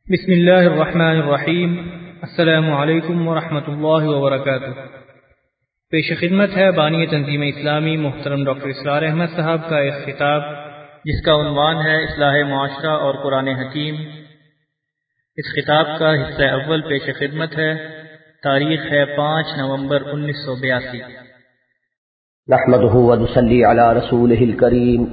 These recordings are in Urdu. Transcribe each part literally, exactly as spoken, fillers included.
بسم اللہ الرحمن الرحیم۔ السلام علیکم ورحمۃ اللہ وبرکاتہ۔ پیش خدمت ہے بانی تنظیم اسلامی محترم ڈاکٹر اسرار احمد صاحب کا ایک خطاب جس کا عنوان ہے اصلاح معاشرہ اور قرآن حکیم۔ اس خطاب کا حصہ اول پیش خدمت ہے، تاریخ ہے پانچ نومبر انیس سو بیاسی۔ نحمده ونصلي على رسوله الكريم،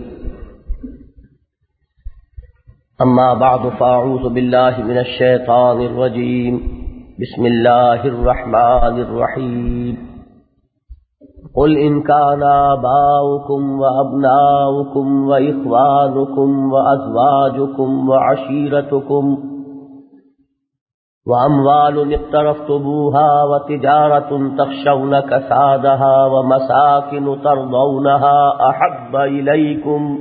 اما بعد فاعوذ بالله من الشيطان الرجيم، بسم الله الرحمن الرحيم۔ قل إن كان آباؤكم وأبناؤكم وإخوانكم وأزواجكم وعشيرتكم وأموال اقترفتموها وتجارة تخشون كسادها ومساكن ترضونها أحب إليكم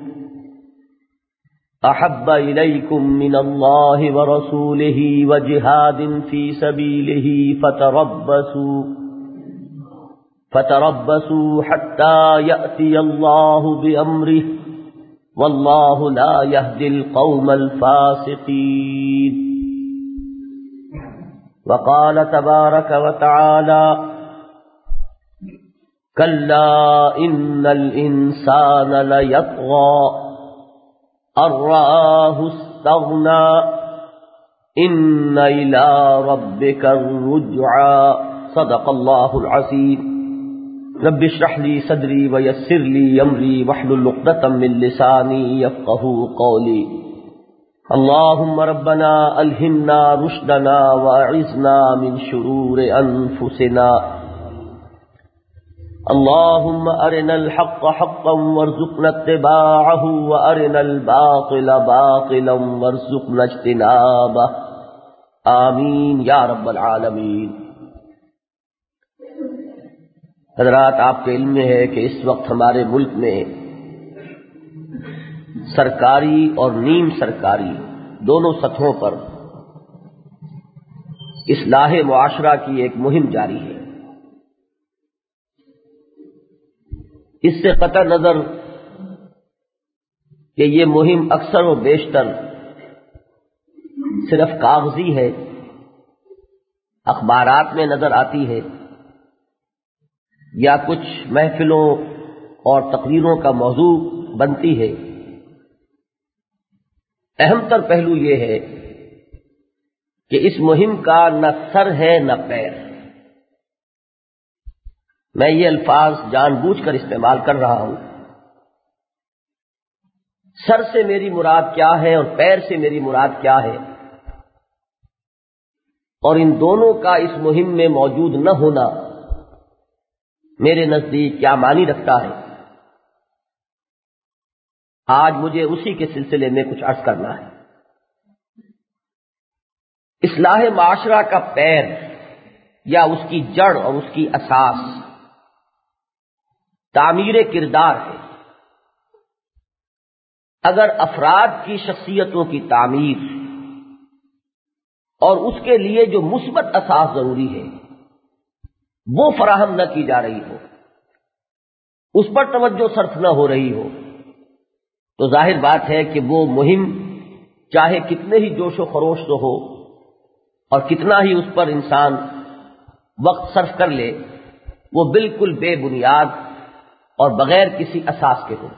أحب إليكم من الله ورسوله وجهاد في سبيله فتربصوا فتربصوا حتى يأتي الله بأمره والله لا يهدي القوم الفاسقين۔ وقال تبارك وتعالى: كلا إن الإنسان ليطغى أن رآه استغنى إن إلى ربك الرجعى۔ صدق الله العظيم۔ رب اشرح لي صدري ويسر لي أمري واحلل عقدة من لساني يفقهوا قولي۔ اللهم ربنا ألهمنا رشدنا وأعذنا من شرور أنفسنا۔ اللهم أرنا الحق حقا وارزقنا اتباعه وأرنا الباطل باطلا وارزقنا اجتنابه، آمین یا رب العالمین۔ حضرات، آپ کے علم میں ہے کہ اس وقت ہمارے ملک میں سرکاری اور نیم سرکاری دونوں سطحوں پر اصلاح معاشرہ کی ایک مہم جاری ہے۔ اس سے قطع نظر کہ یہ مہم اکثر و بیشتر صرف کاغذی ہے، اخبارات میں نظر آتی ہے یا کچھ محفلوں اور تقریروں کا موضوع بنتی ہے، اہم تر پہلو یہ ہے کہ اس مہم کا نہ سر ہے نہ پیر۔ میں یہ الفاظ جان بوجھ کر استعمال کر رہا ہوں۔ سر سے میری مراد کیا ہے اور پیر سے میری مراد کیا ہے، اور ان دونوں کا اس مہم میں موجود نہ ہونا میرے نزدیک کیا معنی رکھتا ہے، آج مجھے اسی کے سلسلے میں کچھ عرض کرنا ہے۔ اصلاح معاشرہ کا پیر یا اس کی جڑ اور اس کی اساس تعمیر کردار ہے۔ اگر افراد کی شخصیتوں کی تعمیر اور اس کے لیے جو مثبت اساس ضروری ہے وہ فراہم نہ کی جا رہی ہو، اس پر توجہ صرف نہ ہو رہی ہو، تو ظاہر بات ہے کہ وہ مہم چاہے کتنے ہی جوش و خروش سے ہو اور کتنا ہی اس پر انسان وقت صرف کر لے، وہ بالکل بے بنیاد اور بغیر کسی اساس کے ہو۔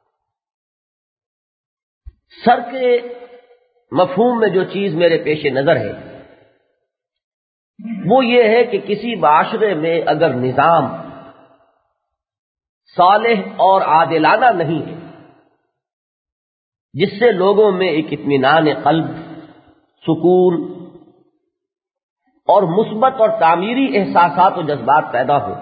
سر کے مفہوم میں جو چیز میرے پیش نظر ہے وہ یہ ہے کہ کسی معاشرے میں اگر نظام صالح اور عادلانہ نہیں ہے، جس سے لوگوں میں ایک اطمینان قلب، سکون اور مثبت اور تعمیری احساسات و جذبات پیدا ہو،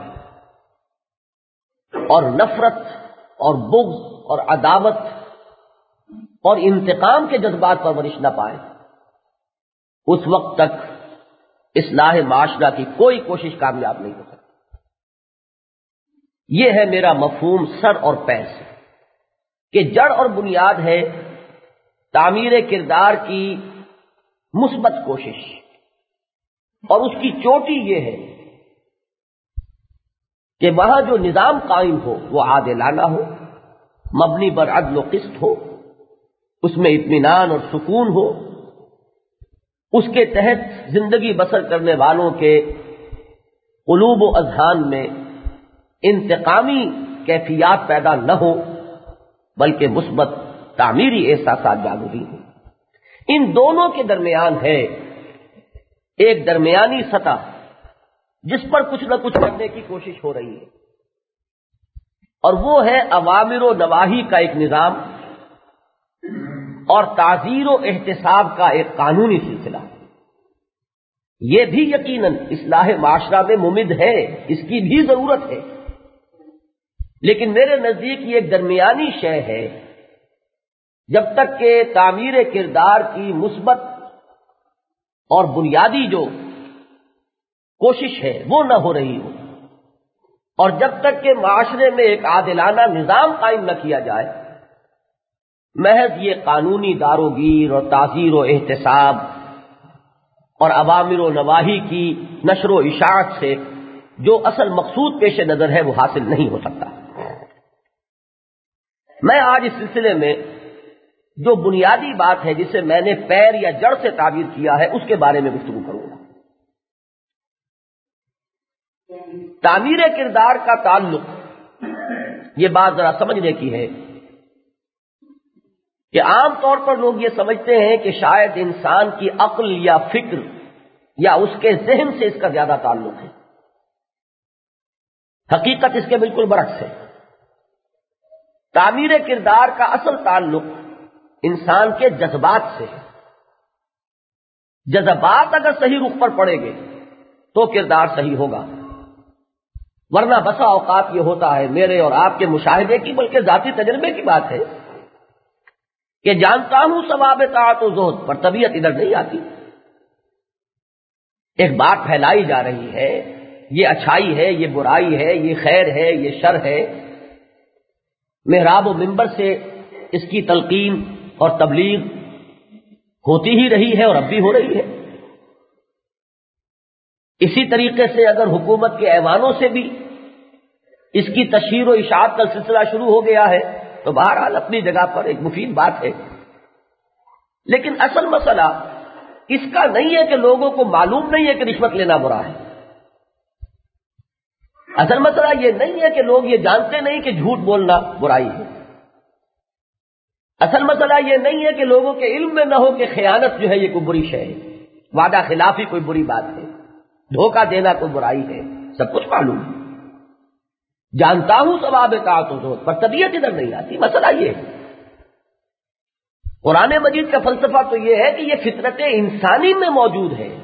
اور نفرت اور بغض اور عداوت اور انتقام کے جذبات پرورش نہ پائے، اس وقت تک اصلاح معاشرہ کی کوئی کوشش کامیاب نہیں ہو سکتی۔ یہ ہے میرا مفہوم سر اور پیر سے، کہ جڑ اور بنیاد ہے تعمیر کردار کی مثبت کوشش، اور اس کی چوٹی یہ ہے کہ وہاں جو نظام قائم ہو وہ عادلانہ ہو، مبنی بر عدل و قسط ہو، اس میں اطمینان اور سکون ہو، اس کے تحت زندگی بسر کرنے والوں کے قلوب و اذہان میں انتقامی کیفیات پیدا نہ ہو، بلکہ مثبت تعمیری احساسات جاگری ہوں۔ ان دونوں کے درمیان ہے ایک درمیانی سطح جس پر کچھ نہ کچھ کرنے کی کوشش ہو رہی ہے، اور وہ ہے اوامر و نواہی کا ایک نظام اور تعزیر و احتساب کا ایک قانونی سلسلہ۔ یہ بھی یقیناً اصلاح معاشرہ میں ممد ہے، اس کی بھی ضرورت ہے، لیکن میرے نزدیک یہ ایک درمیانی شے ہے۔ جب تک کہ تعمیر کردار کی مثبت اور بنیادی جو کوشش ہے وہ نہ ہو رہی ہو، اور جب تک کہ معاشرے میں ایک عادلانہ نظام قائم نہ کیا جائے، محض یہ قانونی داروگیر اور تعزیر و احتساب اور اوامر و نواہی کی نشر و اشاعت سے جو اصل مقصود پیش نظر ہے وہ حاصل نہیں ہو سکتا۔ میں آج اس سلسلے میں جو بنیادی بات ہے جسے میں نے پیر یا جڑ سے تعبیر کیا ہے اس کے بارے میں گفتگو کروں گا۔ تعمیر کردار کا تعلق، یہ بات ذرا سمجھنے کی ہے کہ عام طور پر لوگ یہ سمجھتے ہیں کہ شاید انسان کی عقل یا فکر یا اس کے ذہن سے اس کا زیادہ تعلق ہے۔ حقیقت اس کے بالکل برعکس ہے۔ تعمیر کردار کا اصل تعلق انسان کے جذبات سے ہے۔ جذبات اگر صحیح رخ پر پڑیں گے تو کردار صحیح ہوگا، ورنہ بسا اوقات یہ ہوتا ہے، میرے اور آپ کے مشاہدے کی بلکہ ذاتی تجربے کی بات ہے، کہ جانتا ہوں ثواب طاعت و زہد پر طبیعت ادھر نہیں آتی۔ ایک بات پھیلائی جا رہی ہے، یہ اچھائی ہے، یہ برائی ہے، یہ خیر ہے، یہ شر ہے، محراب و منبر سے اس کی تلقین اور تبلیغ ہوتی ہی رہی ہے اور اب بھی ہو رہی ہے۔ اسی طریقے سے اگر حکومت کے ایوانوں سے بھی اس کی تشہیر و اشاعت کا سلسلہ شروع ہو گیا ہے تو بہرحال اپنی جگہ پر ایک مفید بات ہے، لیکن اصل مسئلہ اس کا نہیں ہے کہ لوگوں کو معلوم نہیں ہے کہ رشوت لینا برا ہے۔ اصل مسئلہ یہ نہیں ہے کہ لوگ یہ جانتے نہیں کہ جھوٹ بولنا برائی ہے۔ اصل مسئلہ یہ نہیں ہے کہ لوگوں کے علم میں نہ ہو کہ خیانت جو ہے یہ کوئی بری شے ہے، وعدہ خلافی کوئی بری بات ہے، دھوکہ دینا کوئی برائی ہے، سب کچھ معلوم ہے۔ جانتا ہوں ثواب طاعت و زہد پر طبیعت ادھر نہیں آتی۔ مسئلہ یہ ہے، قرآن مجید کا فلسفہ تو یہ ہے کہ یہ فطرت انسانی میں موجود ہے۔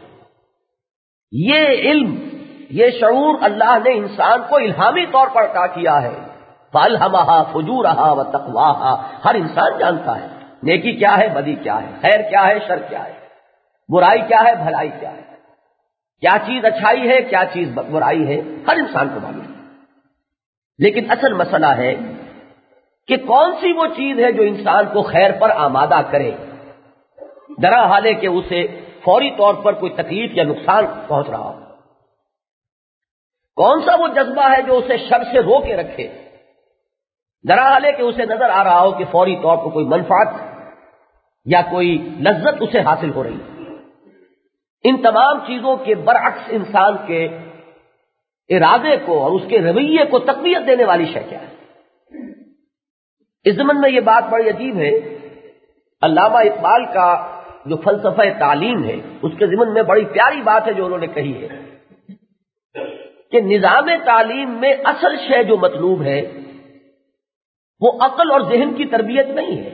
یہ علم، یہ شعور اللہ نے انسان کو الہامی طور پر عطا کیا ہے۔ فَأَلْهَمَهَا فُجُورَهَا وَتَقْوَاهَا، ہر انسان جانتا ہے نیکی کیا ہے، بدی کیا ہے، خیر کیا ہے، شر کیا ہے، برائی کیا ہے، بھلائی کیا ہے، کیا چیز اچھائی ہے، کیا چیز برائی ہے، ہر انسان کو معلوم ہے۔ لیکن اصل مسئلہ ہے کہ کون سی وہ چیز ہے جو انسان کو خیر پر آمادہ کرے، درا حالے کہ اسے فوری طور پر کوئی تکلیف یا نقصان پہنچ رہا ہو۔ کون سا وہ جذبہ ہے جو اسے شر سے رو کے رکھے، درا حالے کہ اسے نظر آ رہا ہو کہ فوری طور پر کوئی منفعت یا کوئی لذت اسے حاصل ہو رہی ہے۔ ان تمام چیزوں کے برعکس انسان کے ارادے کو اور اس کے رویے کو تقویت دینے والی شے کیا ہے؟ اس ضمن میں یہ بات بڑی عجیب ہے، علامہ اقبال کا جو فلسفہ تعلیم ہے اس کے ضمن میں بڑی پیاری بات ہے جو انہوں نے کہی ہے کہ نظام تعلیم میں اصل شے جو مطلوب ہے وہ عقل اور ذہن کی تربیت نہیں ہے۔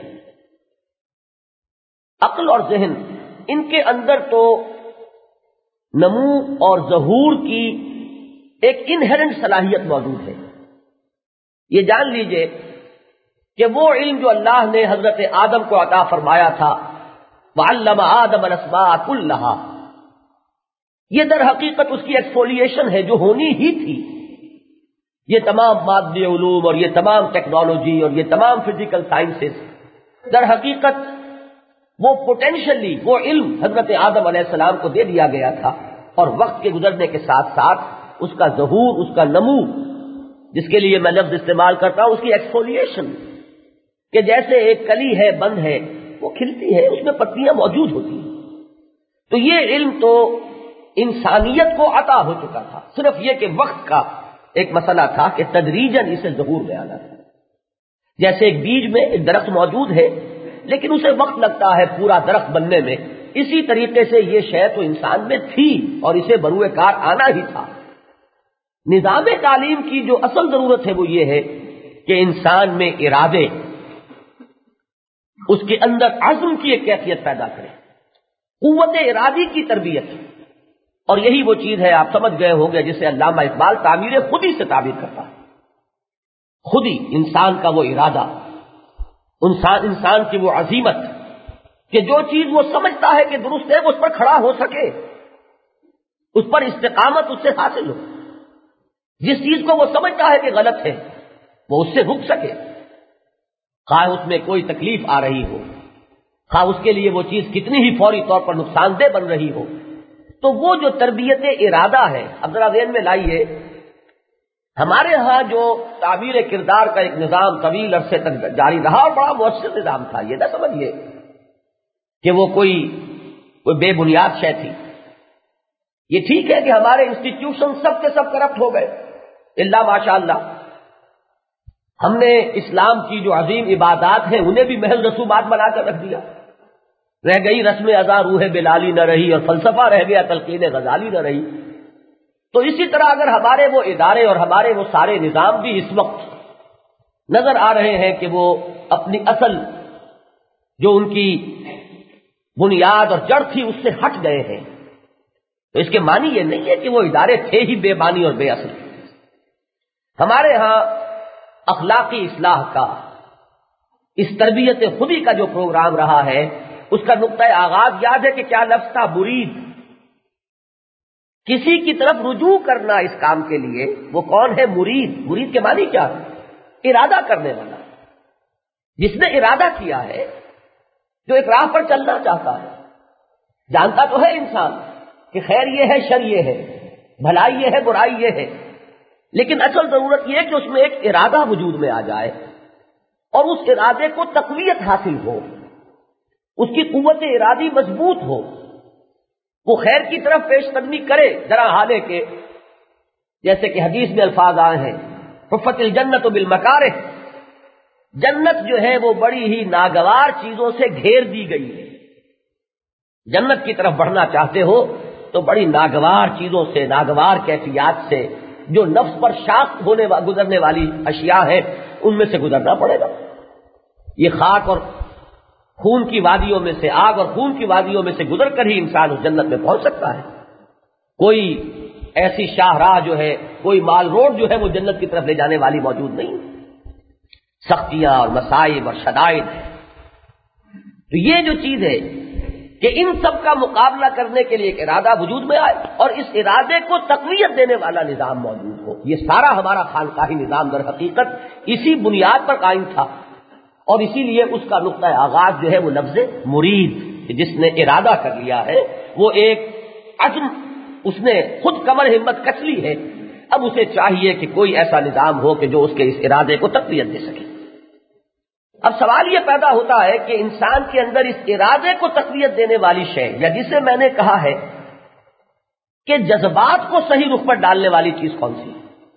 عقل اور ذہن، ان کے اندر تو نمو اور ظہور کی ایک انہرنٹ صلاحیت موجود ہے۔ یہ جان لیجئے کہ وہ علم جو اللہ نے حضرت آدم کو عطا فرمایا تھا، وَعَلَّمَ آدَمَ الْأَسْمَاءَ كُلَّهَا، یہ در حقیقت اس کی ایکسفولیشن ہے جو ہونی ہی تھی۔ یہ تمام مادی علوم اور یہ تمام ٹیکنالوجی اور یہ تمام فزیکل سائنسز در حقیقت وہ پوٹینشلی وہ علم حضرت آدم علیہ السلام کو دے دیا گیا تھا، اور وقت کے گزرنے کے ساتھ ساتھ اس کا ظہور، اس کا نمو، جس کے لیے میں لفظ استعمال کرتا ہوں، اس کی ایکسفولیشن، کہ جیسے ایک کلی ہے، بند ہے، وہ کھلتی ہے، اس میں پتیاں موجود ہوتی ہیں، تو یہ علم تو انسانیت کو عطا ہو چکا تھا، صرف یہ کہ وقت کا ایک مسئلہ تھا کہ تدریجاً اسے ظہور میں آنا تھا۔ جیسے ایک بیج میں ایک درخت موجود ہے لیکن اسے وقت لگتا ہے پورا درخت بننے میں، اسی طریقے سے یہ شے تو انسان میں تھی اور اسے بروئے کار آنا ہی تھا۔ نظام تعلیم کی جو اصل ضرورت ہے وہ یہ ہے کہ انسان میں ارادے، اس کے اندر عزم کی ایک کیفیت پیدا کرے، قوت ارادی کی تربیت، اور یہی وہ چیز ہے آپ سمجھ گئے ہوں گے جسے علامہ اقبال تعبیر خودی سے تعبیر کرتا ہے۔ خودی، انسان کا وہ ارادہ، انسان انسان کی وہ عزیمت کہ جو چیز وہ سمجھتا ہے کہ درست ہے وہ اس پر کھڑا ہو سکے، اس پر استقامت اس سے حاصل ہو، جس چیز کو وہ سمجھتا ہے کہ غلط ہے وہ اس سے رک سکے، خواہ اس میں کوئی تکلیف آ رہی ہو، خواہ اس کے لیے وہ چیز کتنی ہی فوری طور پر نقصان دہ بن رہی ہو۔ تو وہ جو تربیت ارادہ ہے، اب ذرا ذہن میں لائیے، ہمارے ہاں جو تعبیر کردار کا ایک نظام طویل عرصے تک جاری رہا اور بڑا مؤثر نظام تھا، یہ نہ سمجھیے کہ وہ کوئی کوئی بے بنیاد شے تھی۔ یہ ٹھیک ہے کہ ہمارے انسٹیٹیوشن سب کے سب کرپٹ ہو گئے، الا ماشاء اللہ، ہم نے اسلام کی جو عظیم عبادات ہیں انہیں بھی محض رسومات بنا کر رکھ دیا، رہ گئی رسم ادا روح بلالی نہ رہی اور فلسفہ رہ گیا تلقین غزالی نہ رہی۔ تو اسی طرح اگر ہمارے وہ ادارے اور ہمارے وہ سارے نظام بھی اس وقت نظر آ رہے ہیں کہ وہ اپنی اصل جو ان کی بنیاد اور جڑ تھی اس سے ہٹ گئے ہیں، تو اس کے معنی یہ نہیں ہے کہ وہ ادارے تھے ہی بے معنی اور بے اصل۔ ہمارے ہاں اخلاقی اصلاح کا، اس تربیت خودی کا جو پروگرام رہا ہے، اس کا نقطۂ آغاز یاد ہے کہ کیا لفظ تھا؟ مرید۔ کسی کی طرف رجوع کرنا اس کام کے لیے، وہ کون ہے؟ مرید۔ مرید کے معنی کیا ہے؟ ارادہ کرنے والا، جس نے ارادہ کیا ہے، جو ایک راہ پر چلنا چاہتا ہے، جانتا تو ہے انسان کہ خیر یہ ہے، شر یہ ہے، بھلائی یہ ہے، برائی یہ ہے، لیکن اصل ضرورت یہ ہے کہ اس میں ایک ارادہ وجود میں آ جائے اور اس ارادے کو تقویت حاصل ہو، اس کی قوت ارادی مضبوط ہو، وہ خیر کی طرف پیش قدمی کرے، ذرا حالے کے جیسے کہ حدیث میں الفاظ آئے ہیں، حفت الجنت بالمکارہ، جنت جو ہے وہ بڑی ہی ناگوار چیزوں سے گھیر دی گئی ہے۔ جنت کی طرف بڑھنا چاہتے ہو تو بڑی ناگوار چیزوں سے، ناگوار کیفیات سے، جو نفس پر شاق ہونے گزرنے والی اشیاء ہیں ان میں سے گزرنا پڑے گا۔ یہ خاک اور خون کی وادیوں میں سے، آگ اور خون کی وادیوں میں سے گزر کر ہی انسان اس جنت میں پہنچ سکتا ہے۔ کوئی ایسی شاہراہ جو ہے، کوئی مال روڈ جو ہے وہ جنت کی طرف لے جانے والی موجود نہیں، سختیاں اور مصائب اور شدائد ہیں۔ تو یہ جو چیز ہے کہ ان سب کا مقابلہ کرنے کے لیے ایک ارادہ وجود میں آئے اور اس ارادے کو تقویت دینے والا نظام موجود ہو، یہ سارا ہمارا خانقاہی نظام در حقیقت اسی بنیاد پر قائم تھا، اور اسی لیے اس کا نقطہ آغاز جو ہے وہ لفظ مرید، جس نے ارادہ کر لیا ہے، وہ ایک عزم، اس نے خود کمر ہمت کس لی ہے، اب اسے چاہیے کہ کوئی ایسا نظام ہو کہ جو اس کے اس ارادے کو تقویت دے سکے۔ اب سوال یہ پیدا ہوتا ہے کہ انسان کے اندر اس ارادے کو تقویت دینے والی شے، یا جسے میں نے کہا ہے کہ جذبات کو صحیح رخ پر ڈالنے والی چیز کون سی؟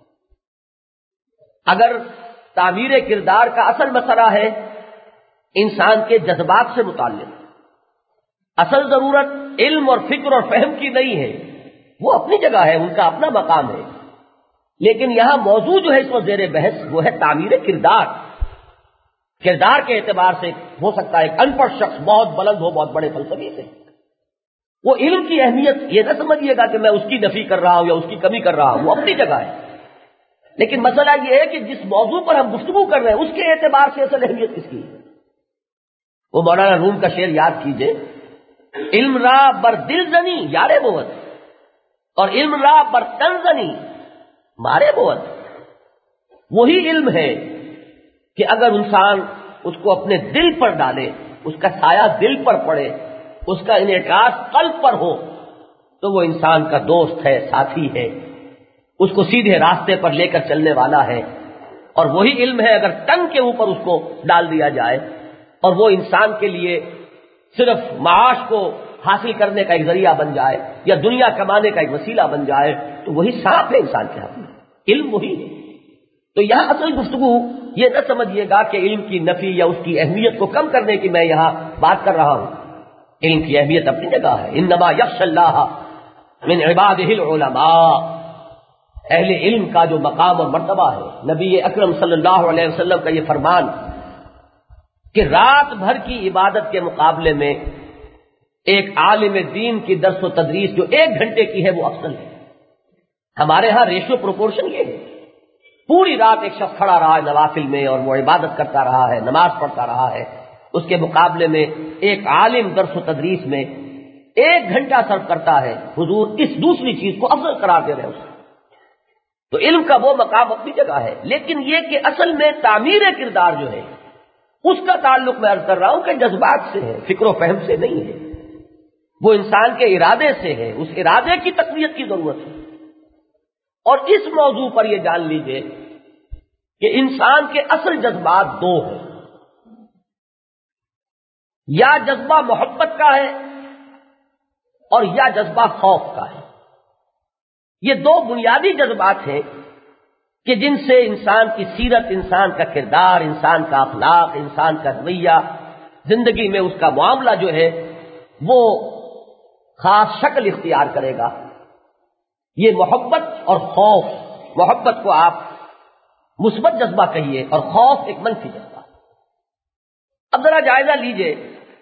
اگر تعبیر کردار کا اصل مسئلہ ہے انسان کے جذبات سے متعلق، اصل ضرورت علم اور فکر اور فہم کی نہیں ہے، وہ اپنی جگہ ہے، ان کا اپنا مقام ہے، لیکن یہاں موضوع جو ہے اس میں زیر بحث وہ ہے تعبیر کردار۔ کردار کے اعتبار سے ہو سکتا ہے ایک ان پڑھ شخص بہت بلند ہو، بہت بڑے فلسفی سے، وہ علم کی اہمیت یہ نہ سمجھیے گا کہ میں اس کی نفی کر رہا ہوں یا اس کی کمی کر رہا ہوں، وہ اپنی جگہ ہے، لیکن مسئلہ یہ ہے کہ جس موضوع پر ہم گفتگو کر رہے ہیں اس کے اعتبار سے اصل اہمیت کس کی ہے؟ وہ مولانا روم کا شعر یاد کیجئے، علم را بر دل زنی یارے بود اور علم را بر تن زنی مارے بود۔ وہی علم ہے کہ اگر انسان اس کو اپنے دل پر ڈالے، اس کا سایہ دل پر پڑے، اس کا انعکاس قلب پر ہو، تو وہ انسان کا دوست ہے، ساتھی ہے، اس کو سیدھے راستے پر لے کر چلنے والا ہے۔ اور وہی علم ہے اگر تن کے اوپر اس کو ڈال دیا جائے اور وہ انسان کے لیے صرف معاش کو حاصل کرنے کا ایک ذریعہ بن جائے یا دنیا کمانے کا ایک وسیلہ بن جائے تو وہی سانپ ہے انسان کے ہاتھ میں، علم وہی ہے۔ تو یہاں اصل گفتگو یہ نہ سمجھیے گا کہ علم کی نفی یا اس کی اہمیت کو کم کرنے کی میں یہاں بات کر رہا ہوں۔ علم کی اہمیت اپنی جگہ ہے، انما یخشی اللہ من عبادہ العلماء، اہل علم کا جو مقام اور مرتبہ ہے، نبی اکرم صلی اللہ علیہ وسلم کا یہ فرمان کہ رات بھر کی عبادت کے مقابلے میں ایک عالم دین کی درس و تدریس جو ایک گھنٹے کی ہے وہ افضل ہے۔ ہمارے ہاں ریشو پروپورشن یہ ہے، پوری رات ایک شخص کھڑا رہا ہے نوافل میں اور وہ عبادت کرتا رہا ہے، نماز پڑھتا رہا ہے، اس کے مقابلے میں ایک عالم درس و تدریس میں ایک گھنٹہ صرف کرتا ہے، حضور اس دوسری چیز کو افضل قرار دے رہے ہیں اسے۔ تو علم کا وہ مقام اپنی جگہ ہے، لیکن یہ کہ اصل میں تعمیر کردار جو ہے اس کا تعلق میں عرض کر رہا ہوں کہ جذبات سے ہے، فکر و فہم سے نہیں ہے، وہ انسان کے ارادے سے ہے، اس ارادے کی تقویت کی ضرورت ہے۔ اور اس موضوع پر یہ جان لیجئے کہ انسان کے اصل جذبات دو ہیں، یا جذبہ محبت کا ہے اور یا جذبہ خوف کا ہے۔ یہ دو بنیادی جذبات ہیں کہ جن سے انسان کی سیرت، انسان کا کردار، انسان کا اخلاق، انسان کا رویہ، زندگی میں اس کا معاملہ جو ہے وہ خاص شکل اختیار کرے گا۔ یہ محبت اور خوف، محبت کو آپ مثبت جذبہ کہیے اور خوف ایک منفی جذبہ۔ اب ذرا جائزہ لیجئے،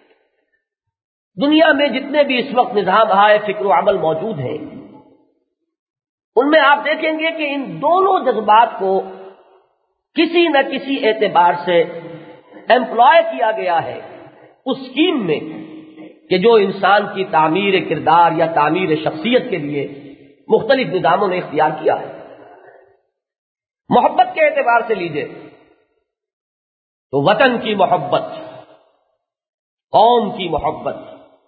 دنیا میں جتنے بھی اس وقت نظام ہائے فکر و عمل موجود ہیں ان میں آپ دیکھیں گے کہ ان دونوں جذبات کو کسی نہ کسی اعتبار سے ایمپلائے کیا گیا ہے اس اسکیم میں کہ جو انسان کی تعمیر کردار یا تعمیر شخصیت کے لیے مختلف نظاموں نے اختیار کیا ہے۔ محبت کے اعتبار سے لیجئے تو وطن کی محبت، قوم کی محبت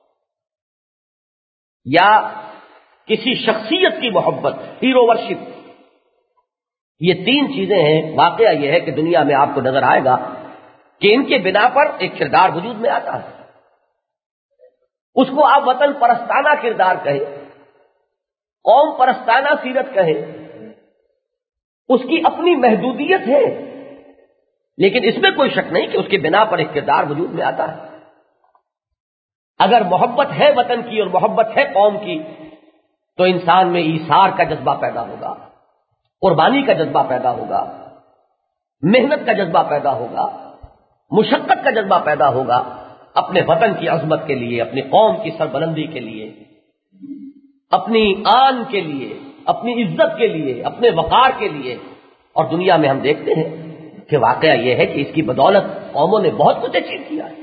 یا کسی شخصیت کی محبت، ہیرو ورشپ، یہ تین چیزیں ہیں۔ واقعہ یہ ہے کہ دنیا میں آپ کو نظر آئے گا کہ ان کے بنا پر ایک کردار وجود میں آتا ہے، اس کو آپ وطن پرستانہ کردار کہیں، قوم پرستانہ سیرت کہیں، اس کی اپنی محدودیت ہے، لیکن اس میں کوئی شک نہیں کہ اس کے بنا پر ایک کردار وجود میں آتا ہے۔ اگر محبت ہے وطن کی اور محبت ہے قوم کی تو انسان میں ایثار کا جذبہ پیدا ہوگا، قربانی کا جذبہ پیدا ہوگا، محنت کا جذبہ پیدا ہوگا، مشقت کا جذبہ پیدا ہوگا، اپنے وطن کی عظمت کے لیے، اپنی قوم کی سربلندی کے لیے، اپنی آن کے لیے، اپنی عزت کے لیے، اپنے وقار کے لیے۔ اور دنیا میں ہم دیکھتے ہیں کہ واقعہ یہ ہے کہ اس کی بدولت قوموں نے بہت کچھ اچیو کیا ہے۔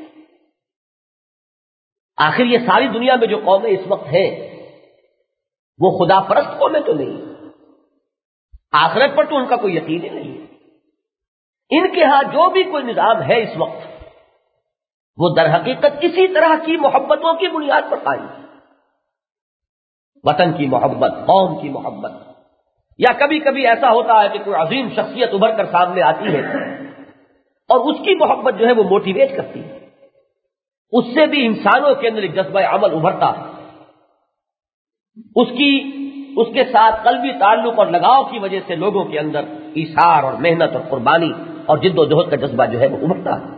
آخر یہ ساری دنیا میں جو قومیں اس وقت ہیں وہ خدا پرست قومیں تو نہیں، آخرت پر تو ان کا کوئی یقین ہی نہیں ہے۔ ان کے ہاں جو بھی کوئی نظام ہے اس وقت وہ در حقیقت اسی طرح کی محبتوں کی بنیاد پر قائم ہے، وطن کی محبت، قوم کی محبت۔ یا کبھی کبھی ایسا ہوتا ہے کہ کوئی عظیم شخصیت ابھر کر سامنے آتی ہے اور اس کی محبت جو ہے وہ موٹیویٹ کرتی ہے، اس سے بھی انسانوں کے اندر ایک جذبہ عمل ابھرتا ہے، اس کی اس کے ساتھ قلبی تعلق اور لگاؤ کی وجہ سے لوگوں کے اندر ایثار اور محنت اور قربانی اور جد و جہد کا جذبہ جو ہے وہ ابھرتا ہے۔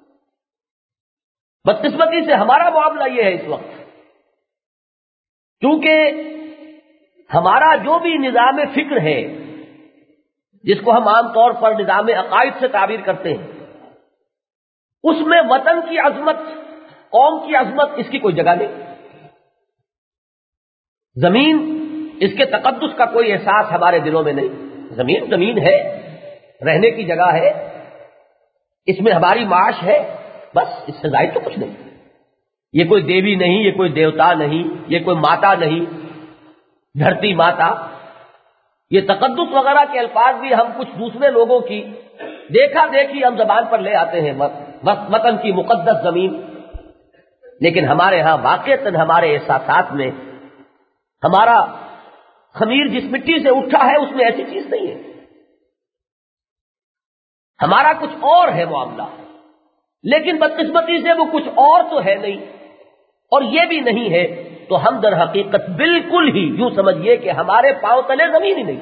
بدقسمتی سے ہمارا معاملہ یہ ہے اس وقت، کیونکہ ہمارا جو بھی نظام فکر ہے جس کو ہم عام طور پر نظام عقائد سے تعبیر کرتے ہیں، اس میں وطن کی عظمت، قوم کی عظمت اس کی کوئی جگہ نہیں۔ زمین، اس کے تقدس کا کوئی احساس ہمارے دلوں میں نہیں۔ زمین زمین ہے، رہنے کی جگہ ہے، اس میں ہماری معاش ہے، بس اس سے زائد تو کچھ نہیں۔ یہ کوئی دیوی نہیں، یہ کوئی دیوتا نہیں، یہ کوئی ماتا نہیں، دھرتی ماتا۔ یہ تقدس وغیرہ کے الفاظ بھی ہم کچھ دوسرے لوگوں کی دیکھا دیکھی ہم زبان پر لے آتے ہیں، وطن کی مقدس زمین، لیکن ہمارے ہاں واقعتاً ہمارے احساسات میں ہمارا خمیر جس مٹی سے اٹھا ہے اس میں ایسی چیز نہیں ہے، ہمارا کچھ اور ہے معاملہ، لیکن بدقسمتی سے وہ کچھ اور تو ہے نہیں، اور یہ بھی نہیں ہے تو ہم در حقیقت بالکل ہی یوں سمجھیے کہ ہمارے پاؤں تلے زمین ہی نہیں.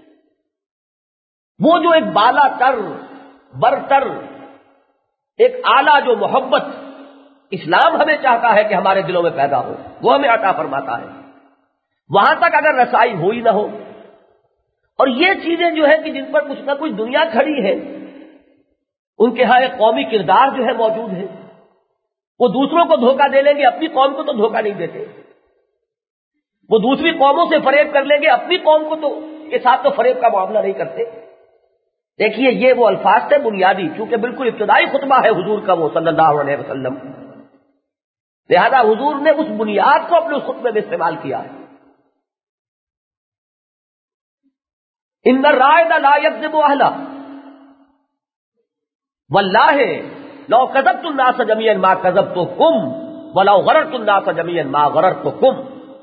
وہ جو ایک بالا تر برتر ایک اعلیٰ جو محبت اسلام ہمیں چاہتا ہے کہ ہمارے دلوں میں پیدا ہو وہ ہمیں عطا فرماتا ہے. وہاں تک اگر رسائی ہوئی نہ ہو اور یہ چیزیں جو ہے کہ جن پر کچھ نہ کچھ دنیا کھڑی ہے ان کے ہاں ایک قومی کردار جو ہے موجود ہے, وہ دوسروں کو دھوکہ دے لیں گے اپنی قوم کو تو دھوکہ نہیں دیتے, وہ دوسری قوموں سے فریب کر لیں گے اپنی قوم کو تو کے ساتھ تو فریب کا معاملہ نہیں کرتے. دیکھیے یہ وہ الفاظ تھے بنیادی, چونکہ بالکل ابتدائی خطبہ ہے حضور کا وہ صلی اللہ علیہ وسلم, لہذا حضور نے اس بنیاد کو اپنے اس خطبے میں استعمال کیا ہے. ان الرائد لا یکذب اہلہ واللہ لو کذبت الناس جميعا ما کذبتکم ولو غررت الناس جميعا ما غررتکم.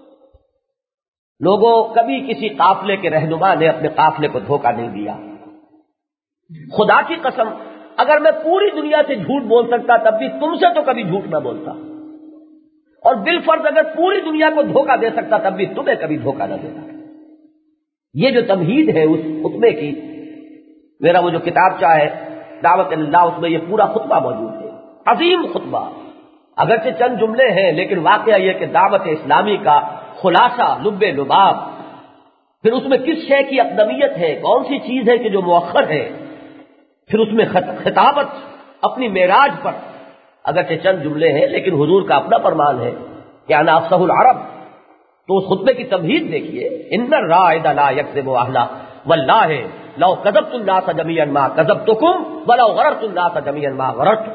لوگوں کبھی کسی قافلے کے رہنما نے اپنے قافلے کو دھوکہ نہیں دیا. خدا کی قسم اگر میں پوری دنیا سے جھوٹ بول سکتا تب بھی تم سے تو کبھی جھوٹ نہ بولتا, اور بالفرض اگر پوری دنیا کو دھوکہ دے سکتا تب بھی تمہیں کبھی دھوکہ نہ دیتا. یہ جو تمہید ہے اس خطبے کی, میرا وہ جو کتاب چاہے دعوت اللہ اس میں یہ پورا خطبہ موجود ہے, عظیم خطبہ. اگرچہ چند جملے ہیں لیکن واقعہ یہ کہ دعوت اسلامی کا خلاصہ لب لباب, پھر اس میں کس شے کی اقدمیت ہے, کون سی چیز ہے کہ جو مؤخر ہے, پھر اس میں خطابت اپنی معراج پر, اگرچہ چند جملے ہیں لیکن حضور کا اپنا فرمان ہے کہ انا افصح العرب. تو اس خطبے کی تمہید دیکھیے, ان الرائد لا یکذب اہلہ واللہ لو کذبت الناس جميعا ما کذبتکم ولو غررت الناس جميعا ما غررت.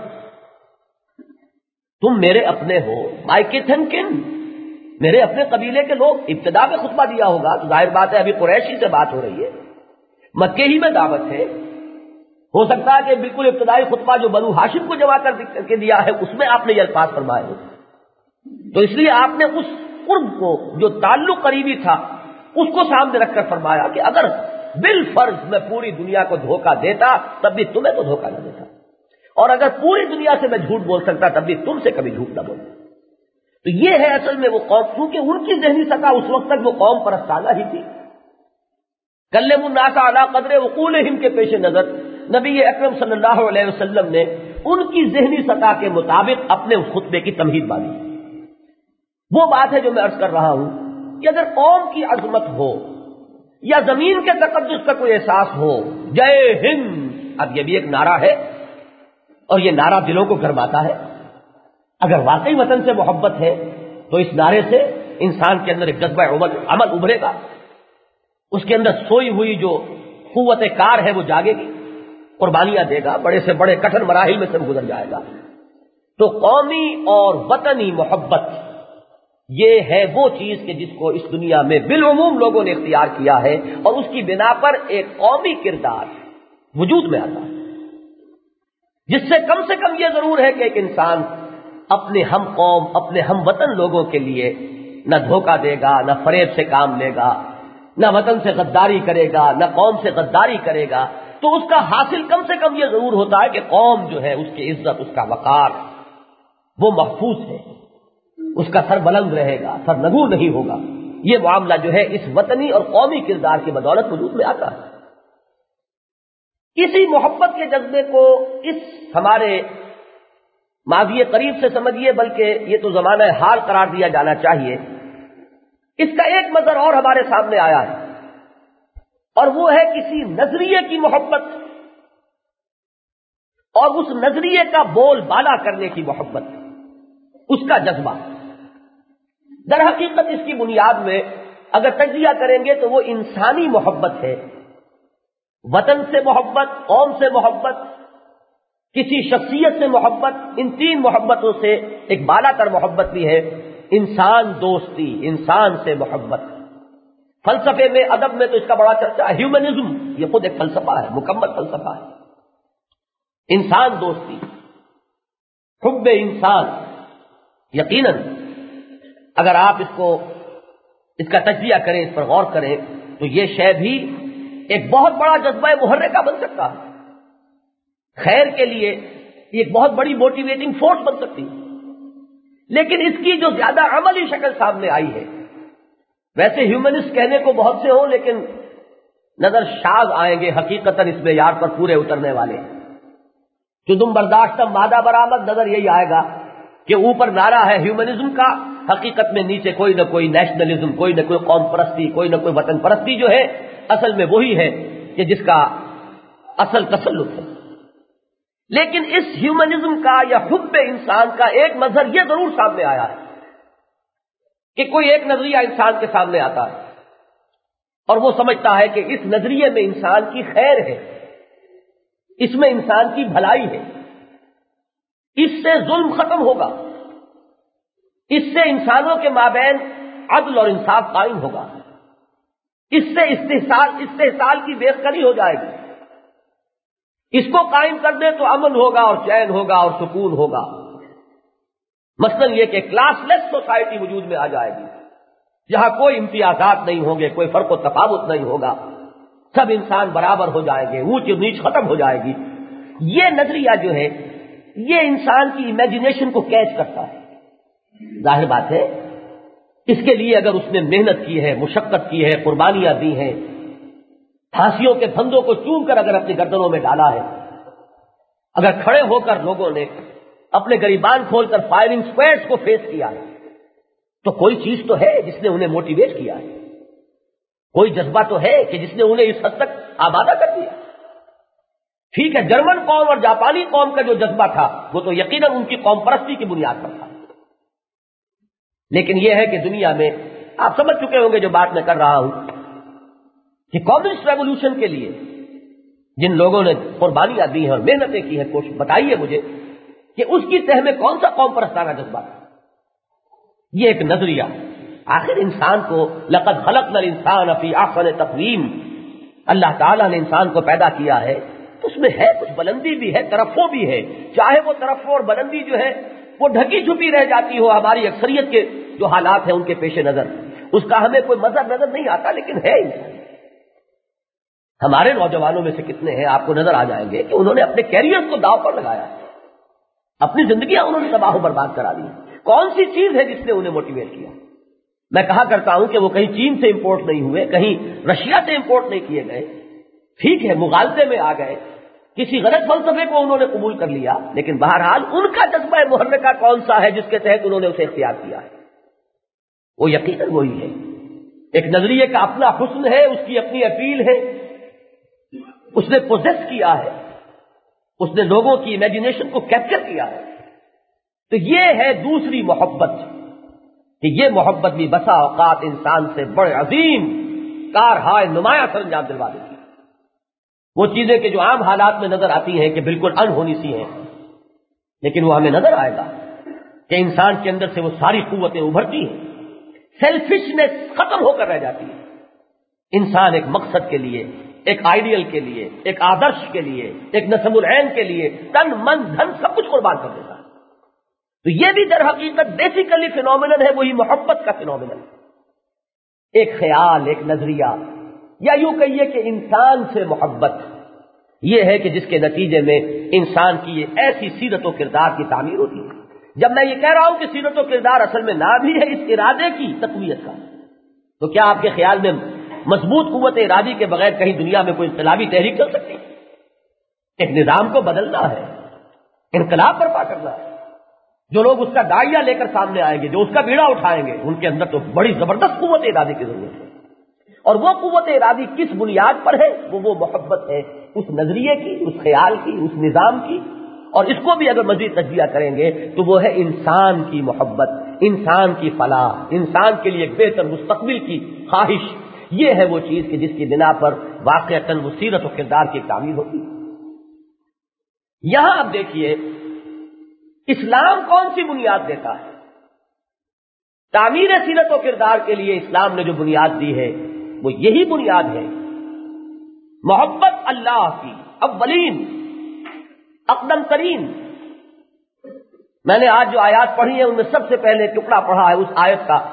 تم میرے اپنے ہو, مائی کتھن کن, میرے اپنے قبیلے کے لوگ. ابتدا میں خطبہ دیا ہوگا تو ظاہر بات ہے ابھی قریشی سے بات ہو رہی ہے, مکے ہی میں دعوت ہے. ہو سکتا ہے کہ بالکل ابتدائی خطبہ جو بنو ہاشم کو جمع کر کے دیا ہے اس میں آپ نے یہ الفاظ فرمائے ہو, تو اس لیے آپ نے اس قرب کو جو تعلق قریبی تھا اس کو سامنے رکھ کر فرمایا کہ اگر بالفرض میں پوری دنیا کو دھوکہ دیتا تب بھی تمہیں تو دھوکہ نہ دیتا, اور اگر پوری دنیا سے میں جھوٹ بول سکتا تب بھی تم سے کبھی جھوٹ نہ بولتا. تو یہ ہے اصل میں وہ قوم, کیونکہ ان کی ذہنی سطح اس وقت تک وہ قوم پرستانہ ہی تھی. کلموا الناس علی قدر عقولہم کے پیش نظر نبی اکرم صلی اللہ علیہ وسلم نے ان کی ذہنی سطح کے مطابق اپنے اس خطبے کی تمہید باندھی. وہ بات ہے جو میں عرض کر رہا ہوں کہ اگر قوم کی عظمت ہو یا زمین کے تقدس کا کوئی احساس ہو, جے ہند, اب یہ بھی ایک نعرہ ہے اور یہ نعرہ دلوں کو گرماتا ہے. اگر واقعی وطن سے محبت ہے تو اس نعرے سے انسان کے اندر ایک جذبہ عمل عمل ابھرے گا, اس کے اندر سوئی ہوئی جو قوت کار ہے وہ جاگے گی, قربانیاں دے گا, بڑے سے بڑے کٹھن مراحل میں سے گزر جائے گا. تو قومی اور وطنی محبت یہ ہے وہ چیز کہ جس کو اس دنیا میں بالعموم لوگوں نے اختیار کیا ہے, اور اس کی بنا پر ایک قومی کردار وجود میں آتا ہے, جس سے کم سے کم یہ ضرور ہے کہ ایک انسان اپنے ہم قوم اپنے ہم وطن لوگوں کے لیے نہ دھوکہ دے گا, نہ فریب سے کام لے گا, نہ وطن سے غداری کرے گا, نہ قوم سے غداری کرے گا. تو اس کا حاصل کم سے کم یہ ضرور ہوتا ہے کہ قوم جو ہے اس کی عزت, اس کا وقار وہ محفوظ ہے, اس کا سر بلند رہے گا, سر نگو نہیں ہوگا. یہ معاملہ جو ہے اس وطنی اور قومی کردار کی بدولت وجود میں آتا ہے. اسی محبت کے جذبے کو اس ہمارے ماضی قریب سے سمجھیے, بلکہ یہ تو زمانہ حال قرار دیا جانا چاہیے. اس کا ایک منظر اور ہمارے سامنے آیا ہے, اور وہ ہے کسی نظریے کی محبت اور اس نظریے کا بول بالا کرنے کی محبت, اس کا جذبہ. در حقیقت اس کی بنیاد میں اگر تجزیہ کریں گے تو وہ انسانی محبت ہے. وطن سے محبت, قوم سے محبت, کسی شخصیت سے محبت, ان تین محبتوں سے ایک بالا تر محبت بھی ہے انسان دوستی, انسان سے محبت. فلسفے میں, ادب میں تو اس کا بڑا چرچا ہے. ہیومنزم یہ خود ایک فلسفہ ہے, مکمل فلسفہ ہے. انسان دوستی, حب انسان. یقیناً اگر آپ اس کو اس کا تجزیہ کریں, اس پر غور کریں تو یہ شے بھی ایک بہت بڑا جذبہ محرکہ بن سکتا ہے. خیر کے لیے ایک بہت بڑی موٹیویٹنگ فورس بن سکتی ہے. لیکن اس کی جو زیادہ عملی شکل سامنے آئی ہے، ویسے ہیومنسٹ کہنے کو بہت سے ہوں، لیکن نظر شاذ آئیں گے حقیقتاً اس معیار پر پورے اترنے والے ہیں۔ چدم برداشتم مادہ برآمد، نظر یہی آئے گا کہ اوپر نعرہ ہے ہیومنزم کا، حقیقت میں نیچے کوئی نہ کوئی نیشنلزم، کوئی نہ کوئی قوم پرستی، کوئی نہ کوئی وطن پرستی جو ہے اصل میں وہی ہے کہ جس کا اصل تسلط ہے۔ لیکن اس ہیومنزم کا یا حب انسان کا ایک مظہر یہ ضرور سامنے آیا ہے کہ کوئی ایک نظریہ انسان کے سامنے آتا ہے اور وہ سمجھتا ہے کہ اس نظریے میں انسان کی خیر ہے، اس میں انسان کی بھلائی ہے، اس سے ظلم ختم ہوگا، اس سے انسانوں کے مابین عدل اور انصاف قائم ہوگا، اس سے استحصال استحصال کی بےخبری ہو جائے گی، اس کو قائم کر دے تو امن ہوگا اور چین ہوگا اور سکون ہوگا۔ مثلاً یہ کہ کلاس لیس سوسائٹی وجود میں آ جائے گی، جہاں کوئی امتیازات نہیں ہوں گے، کوئی فرق و تفاوت نہیں ہوگا، سب انسان برابر ہو جائیں گے، اونچ اور نیچ ختم ہو جائے گی۔ یہ نظریہ جو ہے یہ انسان کی امیجنیشن کو کیچ کرتا ہے۔ ظاہر بات ہے اس کے لیے اگر اس نے محنت کی ہے، مشقت کی ہے، قربانیاں دی ہیں، پھانسیوں کے پھندوں کو چوم کر اگر اپنی گردنوں میں ڈالا ہے، اگر کھڑے ہو کر لوگوں نے اپنے گریبان کھول کر فائرنگ اسکواڈز کو فیس کیا ہے، تو کوئی چیز تو ہے جس نے انہیں موٹیویٹ کیا ہے، کوئی جذبہ تو ہے کہ جس نے انہیں اس حد تک آمادہ کر دیا۔ ٹھیک ہے، جرمن قوم اور جاپانی قوم کا جو جذبہ تھا وہ تو یقیناً ان کی قوم پرستی کی بنیاد پر تھا، لیکن یہ ہے کہ دنیا میں آپ سمجھ چکے ہوں گے جو بات میں کر رہا ہوں کہ کمیونسٹ ریولوشن کے لیے جن لوگوں نے قربانیاں دی ہیں اور محنتیں کی ہیں، کوشش بتائیے مجھے کہ اس کی تہ میں کون سا قوم پرستانہ جذبہ تھا؟ یہ ایک نظریہ۔ آخر انسان کو لقد خلقنا الانسان فی احسن تقویم، اللہ تعالیٰ نے انسان کو پیدا کیا ہے تو اس میں ہے کچھ بلندی بھی ہے، ترفع بھی ہے، چاہے وہ ترفع اور بلندی جو ہے وہ ڈھکی چھپی رہ جاتی ہو ہماری اکثریت کے جو حالات ہیں ان کے پیش نظر، اس کا ہمیں کوئی مظہر نظر نہیں آتا، لیکن ہے انسان۔ ہمارے نوجوانوں میں سے کتنے ہیں آپ کو نظر آ جائیں گے کہ انہوں نے اپنے کیریئر کو داؤ پر لگایا ہے، اپنی زندگیاں انہوں نے تباہ و برباد کرا دی۔ کون سی چیز ہے جس نے انہیں موٹیویٹ کیا؟ میں کہا کرتا ہوں کہ وہ کہیں چین سے امپورٹ نہیں ہوئے، کہیں رشیا سے امپورٹ نہیں کیے گئے، ٹھیک ہے مغالطے میں آ گئے، کسی غلط فلسفے کو انہوں نے قبول کر لیا، لیکن بہرحال ان کا جذبہ محرکہ کون سا ہے جس کے تحت انہوں نے اسے اختیار کیا ہے؟ وہ یقیناً وہی ہے۔ ایک نظریے کا اپنا حسن ہے، اس کی اپنی اپیل ہے، اس نے پوزیس کیا ہے، اس نے لوگوں کی امیجنیشن کو کیپچر کیا ہے۔ تو یہ ہے دوسری محبت کہ یہ محبت بھی بسا اوقات انسان سے بڑے عظیم کارہائے نمایاں سر انجام دلوا دیتی ہے۔ وہ چیزیں کہ جو عام حالات میں نظر آتی ہیں کہ بالکل انہونی سی ہیں، لیکن وہ ہمیں نظر آئے گا کہ انسان کے اندر سے وہ ساری قوتیں ابھرتی ہیں، سیلفشنس ختم ہو کر رہ جاتی ہے۔ انسان ایک مقصد کے لیے، ایک آئیڈیل کے لیے، ایک آدرش کے لیے، ایک نسب العین کے لیے تن من دھن سب کچھ قربان کر دیتا ہے۔ تو یہ بھی در حقیقت بیسیکلی فینومینن ہے، وہی محبت کا فینومینن، ایک خیال، ایک نظریہ، یا یوں کہیے کہ انسان سے محبت، یہ ہے کہ جس کے نتیجے میں انسان کی یہ ایسی سیرت و کردار کی تعمیر ہوتی ہے۔ جب میں یہ کہہ رہا ہوں کہ سیرت و کردار اصل میں نام ہی ہے اس ارادے کی تقویت کا، تو کیا آپ کے خیال میں مضبوط قوت ارادی کے بغیر کہیں دنیا میں کوئی انقلابی تحریک چل سکتی؟ ایک نظام کو بدلنا ہے، انقلاب برپا کرنا ہے، جو لوگ اس کا داعیہ لے کر سامنے آئیں گے، جو اس کا بیڑا اٹھائیں گے، ان کے اندر تو بڑی زبردست قوت ارادی کی ضرورت ہے۔ اور وہ قوت ارادی کس بنیاد پر ہے؟ وہ وہ محبت ہے اس نظریے کی، اس خیال کی، اس نظام کی، اور اس کو بھی اگر مزید تجزیہ کریں گے تو وہ ہے انسان کی محبت، انسان کی فلاح، انسان کے لیے ایک بہتر مستقبل کی خواہش۔ یہ ہے وہ چیز کہ جس کی بنا پر واقعتاً وہ سیرت و کردار کی تعمیر ہوتی ہے۔ یہاں آپ دیکھیے اسلام کون سی بنیاد دیتا ہے؟ تعمیر سیرت و کردار کے لیے اسلام نے جو بنیاد دی ہے وہ یہی بنیاد ہے، محبت اللہ کی، اولین اقدم ترین۔ میں نے آج جو آیات پڑھی ہیں ان میں سب سے پہلے ٹکڑا پڑھا ہے اس آیت کا،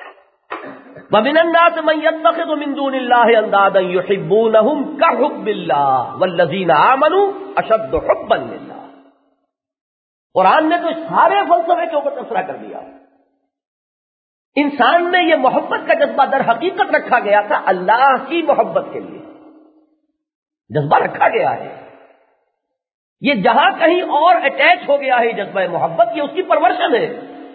وَمِنَ النَّاسِ مَن يَتَّخِذُ مِن دُونِ اللَّهِ أَندَادًا يُحِبُّونَهُمْ كَحُبِّ اللَّهِ وَالَّذِينَ آمَنُوا أَشَدُّ حُبًّا لِلَّهِ۔ قرآن نے تو سارے فلسفے کے اوپر تبصرہ کر دیا. انسان میں یہ محبت کا جذبہ در حقیقت رکھا گیا تھا اللہ کی محبت کے لیے. جذبہ رکھا گیا ہے. یہ جہاں کہیں اور اٹیچ ہو گیا ہے جذبہ محبت، یہ اس کی پرورشن ہے.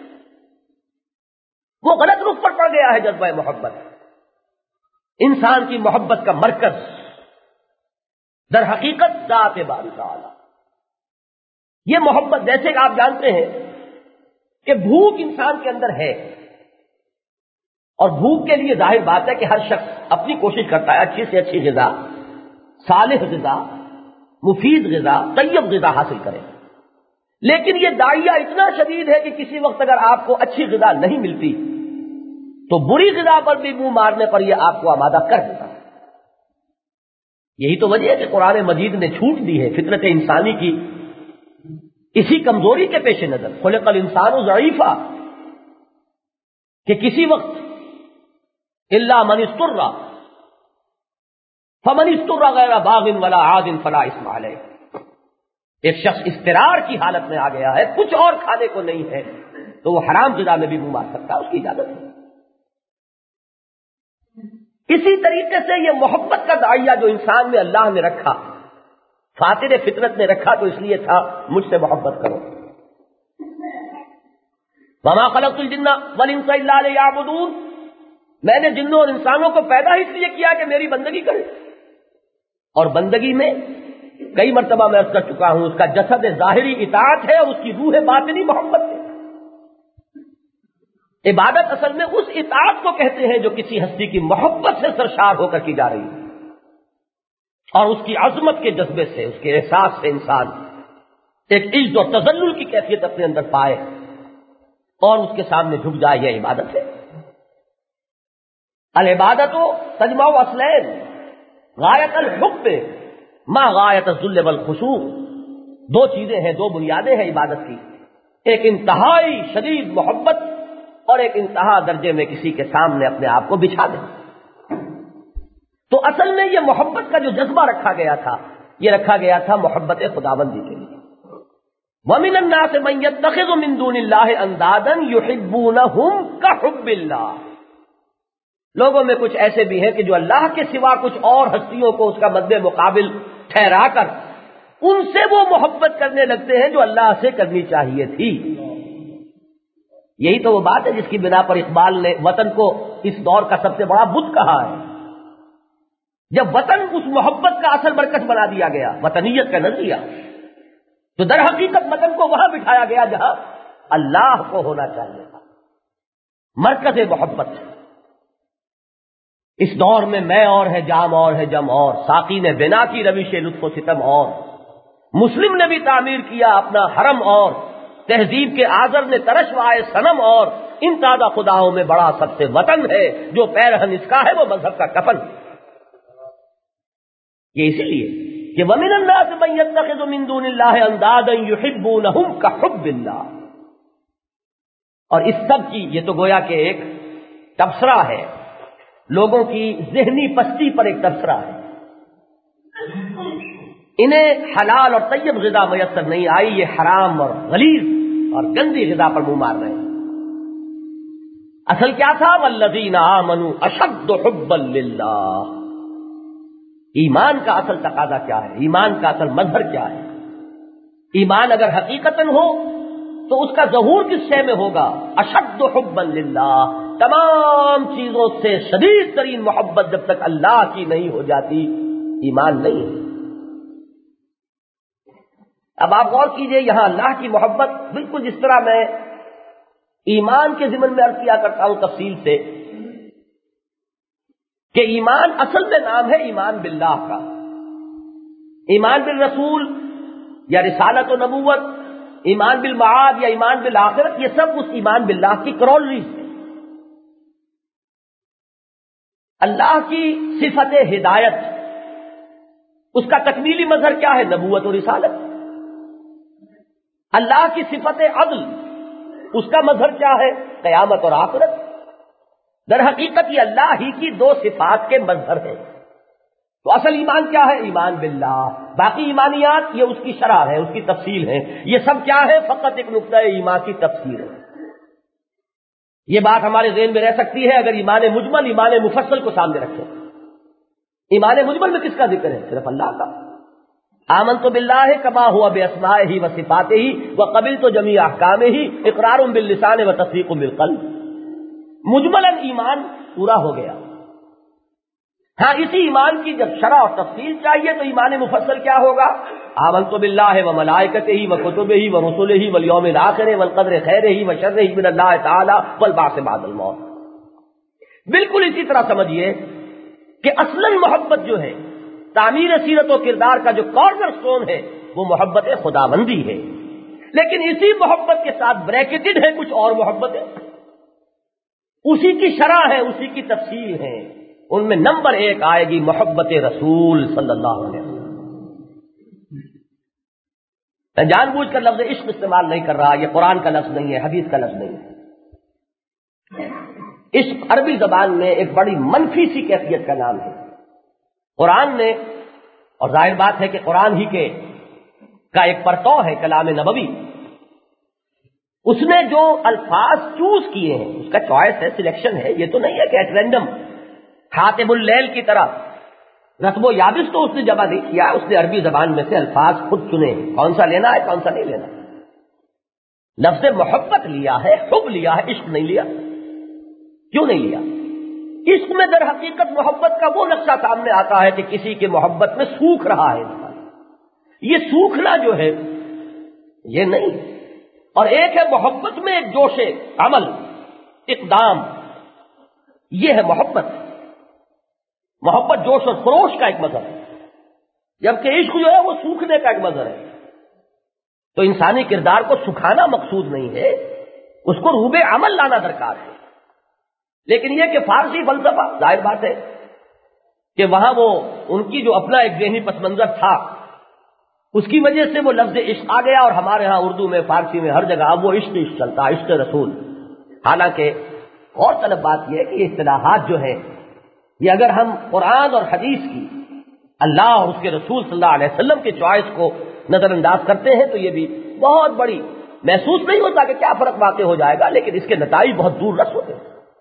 وہ غلط رخ پر پڑ گیا ہے جذبہ محبت. انسان کی محبت کا مرکز در حقیقت ذات باری تعالی. یہ محبت جیسے کہ آپ جانتے ہیں کہ بھوک انسان کے اندر ہے، اور بھوک کے لیے ظاہر بات ہے کہ ہر شخص اپنی کوشش کرتا ہے اچھی سے اچھی غذا، صالح غذا، مفید غذا، طیب غذا حاصل کرے. لیکن یہ داعیہ اتنا شدید ہے کہ کسی وقت اگر آپ کو اچھی غذا نہیں ملتی تو بری غذا پر بھی منہ مارنے پر یہ آپ کو آمادہ کر دیتا ہے. یہی تو وجہ ہے کہ قرآن مجید نے چھوٹ دی ہے فطرت انسانی کی اسی کمزوری کے پیش نظر. خلق الانسان ضعیفا، کہ کسی وقت الا من استر فمن استر غیر باغ ولا عاد فلا اثم علیہ. ایک شخص اضطرار کی حالت میں آ گیا ہے، کچھ اور کھانے کو نہیں ہے، تو وہ حرام غذا میں بھی منہ مار سکتا ہے، اس کی اجازت ہے. اسی طریقے سے یہ محبت کا داعیہ جو انسان میں اللہ نے رکھا، فاطر فطرت نے رکھا، تو اس لیے تھا مجھ سے محبت کرو. وما خلقت الجن والانس الا ليعبدون، میں نے جنوں اور انسانوں کو پیدا اس لیے کیا کہ میری بندگی کرے. اور بندگی میں کئی مرتبہ میں عرض کر چکا ہوں، اس کا جسد ظاہری اطاعت ہے اور اس کی روح باطنی محبت ہے. عبادت اصل میں اس اطاعت کو کہتے ہیں جو کسی ہستی کی محبت سے سرشار ہو کر کی جا رہی ہے، اور اس کی عظمت کے جذبے سے، اس کے احساس سے انسان ایک عزت اور تذلل کی کیفیت اپنے اندر پائے اور اس کے سامنے جھک جائے. یہ عبادت ہے. العبادت تجمع اصلین، غایت الحب ما غایت الذل والخشوع. دو چیزیں ہیں، دو بنیادیں ہیں عبادت کی، ایک انتہائی شدید محبت اور ایک انتہا درجے میں کسی کے سامنے اپنے آپ کو بچھا دیں. تو اصل میں یہ محبت کا جو جذبہ رکھا گیا تھا، یہ رکھا گیا تھا محبت خداوندی کے لیے. وَمِنَ النَّاسِ مَن يَتَّخِذُ مِن دُونِ اللَّهِ أَندَادًا يُحِبُّونَهُمْ كَحُبِّ اللَّهِ. لوگوں میں کچھ ایسے بھی ہیں کہ جو اللہ کے سوا کچھ اور ہستیوں کو اس کا مد مقابل ٹھہرا کر ان سے وہ محبت کرنے لگتے ہیں جو اللہ سے کرنی چاہیے تھی. یہی تو وہ بات ہے جس کی بنا پر اقبال نے وطن کو اس دور کا سب سے بڑا بت کہا ہے. جب وطن اس محبت کا اصل مرکز بنا دیا گیا، وطنیت کا نظریہ، تو در حقیقت وطن کو وہاں بٹھایا گیا جہاں اللہ کو ہونا چاہیے تھا، مرکز محبت. اس دور میں میں اور ہے جام اور ہے جم اور، ساقی نے بنا کی روش لطف و ستم اور، مسلم نے بھی تعمیر کیا اپنا حرم اور، تہذیب کے آذر نے ترشوائے صنم اور، ان تازہ خداؤں میں بڑا سب سے وطن ہے، جو پیرہن اس کا ہے وہ مذہب کا کفن. یہ اسی لیے کہ وَمِنَ النَّاسِ مَن يَتَّخِذُ مِن دُونِ اللَّهِ أَندَادًا يُحِبُّونَهُمْ كَحُبِّ اللَّهِ. اور اس سب کی یہ تو گویا کہ ایک تبصرہ ہے، لوگوں کی ذہنی پستی پر ایک تبصرہ ہے. انہیں حلال اور طیب غذا میسر نہیں آئی، یہ حرام اور غلیظ اور گندی غذا پر منہ مار رہے ہیں. اصل کیا تھا؟ وَالَّذِينَ آمَنُوا أَشَدُّ حُبًّا لِلَّهِ. ایمان کا اصل تقاضا کیا ہے؟ ایمان کا اصل مظہر کیا ہے؟ ایمان اگر حقیقتاً ہو تو اس کا ظہور کس شے میں ہوگا؟ اشد حبا للہ. تمام چیزوں سے شدید ترین محبت جب تک اللہ کی نہیں ہو جاتی ایمان نہیں ہے. اب آپ غور کیجئے، یہاں اللہ کی محبت بالکل جس طرح میں ایمان کے ضمن میں عرض کیا کرتا ہوں تفصیل سے کہ ایمان اصل میں نام ہے ایمان باللہ کا. ایمان بالرسول یا رسالت و نبوت، ایمان بالمعاد یا ایمان بالآخرت، یہ سب اس ایمان باللہ کی کرولریز ہیں. اللہ کی صفت ہدایت، اس کا تکمیلی مظہر کیا ہے؟ نبوت و رسالت. اللہ کی صفت عدل، اس کا مظہر کیا ہے؟ قیامت اور آخرت. در حقیقت یہ اللہ ہی کی دو صفات کے مظہر ہیں. تو اصل ایمان کیا ہے؟ ایمان باللہ. باقی ایمانیات یہ اس کی شرح ہے، اس کی تفصیل ہے. یہ سب کیا ہے؟ فقط ایک نقطہ ایمان کی تفسیر ہے. یہ بات ہمارے ذہن میں رہ سکتی ہے اگر ایمان مجمل ایمان مفصل کو سامنے رکھیں. ایمان مجمل میں کس کا ذکر ہے؟ صرف اللہ کا. آمنت باللہ کما ہوا باسمائہ و صفاتہ وقبلت جمیع احکامہ اقرار باللسان و تصدیق بالقلب. مجملا ایمان پورا ہو گیا. ہاں اسی ایمان کی جب شرح اور تفصیل چاہیے تو ایمان مفصل کیا ہوگا؟ آمنت باللہ و ملائکتہ و کتبہ و رسلہ والیوم الآخر والقدر خیرہ و شرہ من اللہ تعالی والبعث بعد الموت. بالکل اسی طرح سمجھیے کہ اصلاً محبت جو ہے، تعمیر سیرت و کردار کا جو کارنر سٹون ہے، وہ محبت خداوندی ہے. لیکن اسی محبت کے ساتھ بریکٹڈ ہے کچھ اور محبتیں، اسی کی شرح ہے، اسی کی تفصیل ہے. ان میں نمبر ایک آئے گی محبت رسول صلی اللہ علیہ وسلم. میں جان بوجھ کر لفظ عشق استعمال نہیں کر رہا، یہ قرآن کا لفظ نہیں ہے، حدیث کا لفظ نہیں ہے. عشق عربی زبان میں ایک بڑی منفی سی کیفیت کا نام ہے. قرآن نے، اور ظاہر بات ہے کہ قرآن ہی کے کا ایک پرتو ہے کلام نبوی، اس نے جو الفاظ چوز کیے ہیں، اس کا چوائس ہے، سلیکشن ہے. یہ تو نہیں ہے کہ ایٹ رینڈم خاتم اللیل کی طرح رتب و یابس تو اس نے جمع نہیں کیا. اس نے عربی زبان میں سے الفاظ خود چنے، کون سا لینا ہے کون سا نہیں لینا. لفظ محبت لیا ہے، حب لیا ہے، عشق نہیں لیا. کیوں نہیں لیا؟ عشق میں در حقیقت محبت کا وہ نقشہ سامنے آتا ہے کہ کسی کے محبت میں سوکھ رہا ہے انسان. یہ سوکھنا جو ہے یہ نہیں. اور ایک ہے محبت میں ایک جوش عمل، اقدام، یہ ہے محبت. محبت جوش اور خروش کا ایک مظہر ہے، جبکہ عشق جو ہے وہ سوکھنے کا ایک مظہر ہے. تو انسانی کردار کو سکھانا مقصود نہیں ہے، اس کو روبے عمل لانا درکار ہے. لیکن یہ کہ فارسی فلسفہ، ظاہر بات ہے کہ وہاں وہ ان کی جو اپنا ایک ذہنی پس منظر تھا، اس کی وجہ سے وہ لفظ عشق آ گیا. اور ہمارے ہاں اردو میں، فارسی میں، ہر جگہ اب وہ عشق عشق چلتا، عشق رسول. حالانکہ اور طلب بات یہ ہے کہ یہ اصطلاحات جو ہے یہ اگر ہم قرآن اور حدیث کی، اللہ اور اس کے رسول صلی اللہ علیہ وسلم کے چوائس کو نظر انداز کرتے ہیں تو یہ بھی بہت بڑی محسوس نہیں ہوتا کہ کیا فرق واقع ہو جائے گا، لیکن اس کے نتائج بہت دور رس ہوتے ہیں.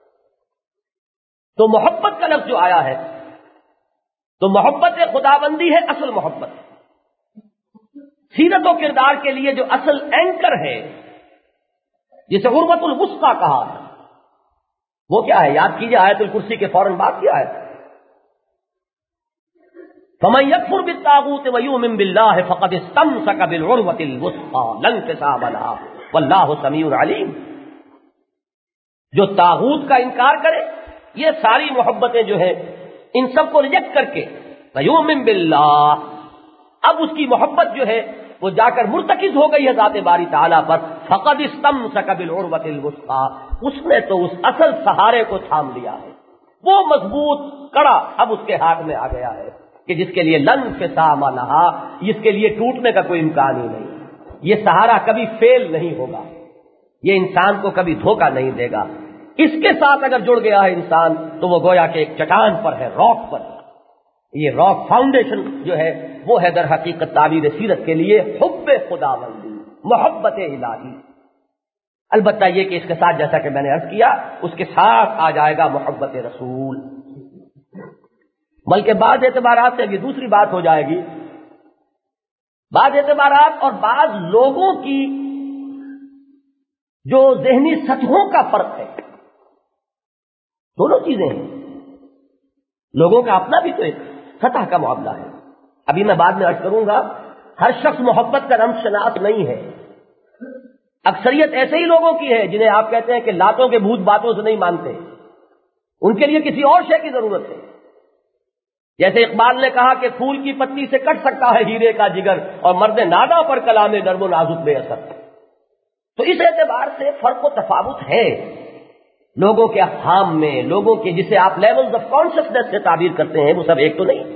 تو محبت کا لفظ جو آیا ہے تو محبت خداوندی ہے اصل محبت. سیرت و کردار کے لیے جو اصل اینکر ہے، جسے عروۃ الوثقی کہا ہے، وہ کیا ہے؟ یاد کیجیے آیت الکرسی کے فوراً بعد کی آیت، فَمَن يَكْفُرْ بِالطَّاغُوتِ وَيُؤْمِن بِاللَّهِ فَقَدِ اسْتَمْسَكَ بِالْعُرْوَةِ الْوُثْقَىٰ لَا انفِصَامَ لَهَا وَاللَّهُ سَمِيعٌ عَلِيمٌ. جو طاغوت کا انکار کرے، یہ ساری محبتیں جو ہیں ان سب کو ریجیکٹ کر کے وَيُؤْمِن بِاللَّهِ، اب اس کی محبت جو ہے وہ جا کر مرتکز ہو گئی ہے ذات باری تعالیٰ پر. فقد استمسک بالعروۃ الوثقیٰ، اس نے تو اس اصل سہارے کو تھام لیا ہے، وہ مضبوط کڑا اب اس کے ہاتھ میں آ گیا ہے کہ جس کے لیے لن انفصام لہا، جس کے لیے ٹوٹنے کا کوئی امکان ہی نہیں. یہ سہارا کبھی فیل نہیں ہوگا، یہ انسان کو کبھی دھوکہ نہیں دے گا. اس کے ساتھ اگر جڑ گیا ہے انسان تو وہ گویا کہ ایک چٹان پر ہے، راک پر. یہ راک فاؤنڈیشن جو ہے وہ ہے در حقیقت تعبیر سیرت کے لیے حب خداوندی، محبت الہی. البتہ یہ کہ اس کے ساتھ جیسا کہ میں نے عرض کیا اس کے ساتھ آ جائے گا محبت رسول. بلکہ بعض اعتبارات سے ابھی دوسری بات ہو جائے گی، بعض اعتبارات اور بعض لوگوں کی جو ذہنی سطحوں کا فرق ہے، دونوں چیزیں ہیں. لوگوں کا اپنا بھی تو ایک سطح کا معاملہ ہے. ابھی میں بعد میں عرض کروں گا، ہر شخص محبت کا رمز شناس نہیں ہے. اکثریت ایسے ہی لوگوں کی ہے جنہیں آپ کہتے ہیں کہ لاتوں کے بھوت باتوں سے نہیں مانتے، ان کے لیے کسی اور شے کی ضرورت ہے. جیسے اقبال نے کہا کہ پھول کی پتی سے کٹ سکتا ہے ہیرے کا جگر، اور مرد نادا پر کلام نرم و نازک بے اثر. تو اس اعتبار سے فرق و تفاوت ہے لوگوں کے افہام میں، لوگوں کے جسے آپ لیولز آف کانشسنس سے تعبیر کرتے ہیں، وہ سب ایک تو نہیں.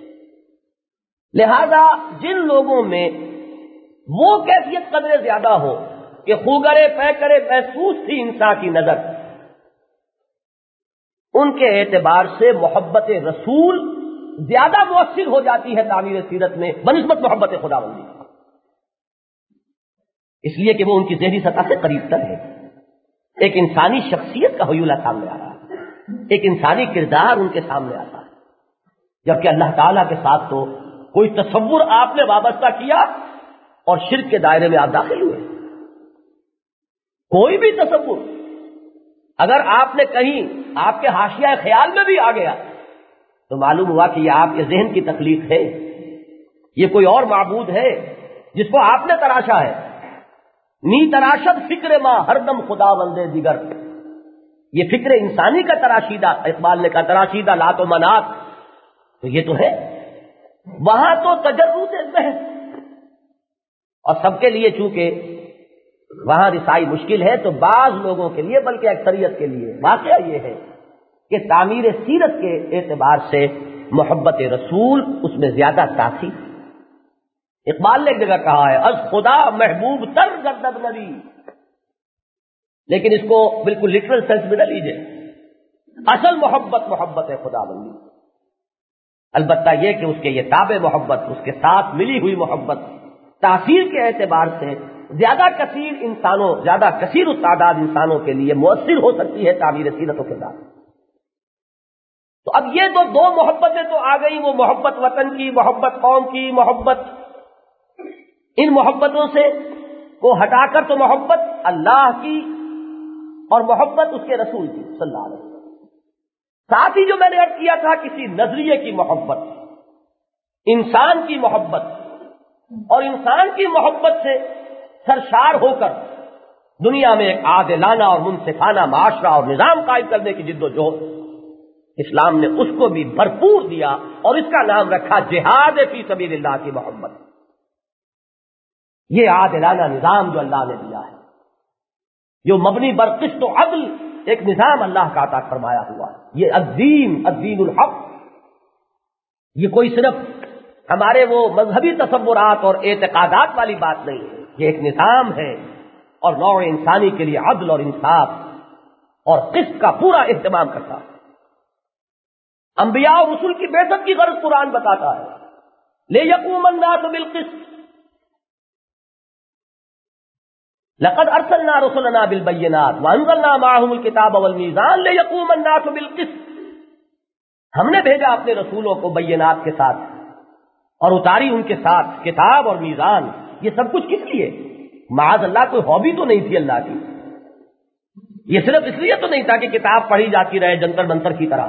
لہذا جن لوگوں میں وہ کیفیت قدر زیادہ ہو کہ خوگرے پے کرے محسوس تھی انسان کی نظر، ان کے اعتبار سے محبت رسول زیادہ مؤثر ہو جاتی ہے تعمیر سیرت میں بنسبت محبت خداوندی، اس لیے کہ وہ ان کی ذہنی سطح سے قریب تر ہے. ایک انسانی شخصیت کا حیولہ سامنے آ رہا ہے، ایک انسانی کردار ان کے سامنے آتا ہے، جبکہ اللہ تعالیٰ کے ساتھ تو کوئی تصور آپ نے وابستہ کیا اور شرک کے دائرے میں آپ داخل ہوئے. کوئی بھی تصور اگر آپ نے کہیں آپ کے حاشیہ خیال میں بھی آ گیا تو معلوم ہوا کہ یہ آپ کے ذہن کی تخلیق ہے، یہ کوئی اور معبود ہے جس کو آپ نے تراشا ہے. نی تراشد فکر ماں ہر دم خدا بندے دیگر، یہ فکر انسانی کا تراشیدہ، اقبال نے کہا تراشیدہ لات و منات، تو یہ تو ہے. وہاں تو تجرد ذہن، اور سب کے لیے چونکہ وہاں رسائی مشکل ہے تو بعض لوگوں کے لیے بلکہ اکثریت کے لیے واقعہ یہ ہے کہ تعمیر سیرت کے اعتبار سے محبت رسول اس میں زیادہ تاثیر. اقبال نے ایک جگہ کہا ہے از خدا محبوب تر گردد نبی، لیکن اس کو بالکل لٹرل سینس میں نہ لیجیے. اصل محبت محبت ہے خدا بندی، البتہ یہ کہ اس کے یہ تابع محبت، اس کے ساتھ ملی ہوئی محبت تاثیر کے اعتبار سے زیادہ کثیر انسانوں، زیادہ کثیر التعداد انسانوں کے لیے مؤثر ہو سکتی ہے تعمیر سیرت و کردار. تو اب یہ تو دو محبتیں تو آ گئی، وہ محبت وطن کی، محبت قوم کی، محبت ان محبتوں سے کو ہٹا کر تو محبت اللہ کی اور محبت اس کے رسول کی صلی اللہ علیہ وسلم. ساتھ ہی جو میں نے عرض کیا تھا کسی نظریے کی محبت، انسان کی محبت، اور انسان کی محبت سے سرشار ہو کر دنیا میں ایک عادلانہ اور منصفانہ معاشرہ اور نظام قائم کرنے کی جد و جہد، اسلام نے اس کو بھی بھرپور دیا اور اس کا نام رکھا جہاد فی سبیل اللہ کی محبت. یہ عادلانہ نظام جو اللہ نے دیا ہے، جو مبنی بر قسط و عدل ایک نظام اللہ کا عطا فرمایا ہوا ہے، یہ الدین الدین الحق، یہ کوئی صرف ہمارے وہ مذہبی تصورات اور اعتقادات والی بات نہیں ہے، یہ ایک نظام ہے اور نوع انسانی کے لیے عدل اور انصاف اور قسط کا پورا اہتمام کرتا ہے. انبیاء اور رسول کی بعثت کی غرض قرآن بتاتا ہے لِيَقُومَ النَّاسُ بِالْقِسْطِ لَقَدْ أَرْسَلْنَا رُسُلَنَا بِالْبَيِّنَاتِ وَأَنزَلْنَا مَعَهُمُ الْكِتَابَ وَالْمِيزَانَ لِيَقُومَ النَّاسُ بِالْقِسْطِ. ہم نے بھیجا اپنے رسولوں کو بینات کے ساتھ اور اتاری ان کے ساتھ کتاب اور میزان. یہ سب کچھ کس لیے؟ معاذ اللہ کوئی ہابی تو نہیں تھی اللہ کی، یہ صرف اس لیے تو نہیں تھا کہ کتاب پڑھی جاتی رہے جنتر منتر کی طرح.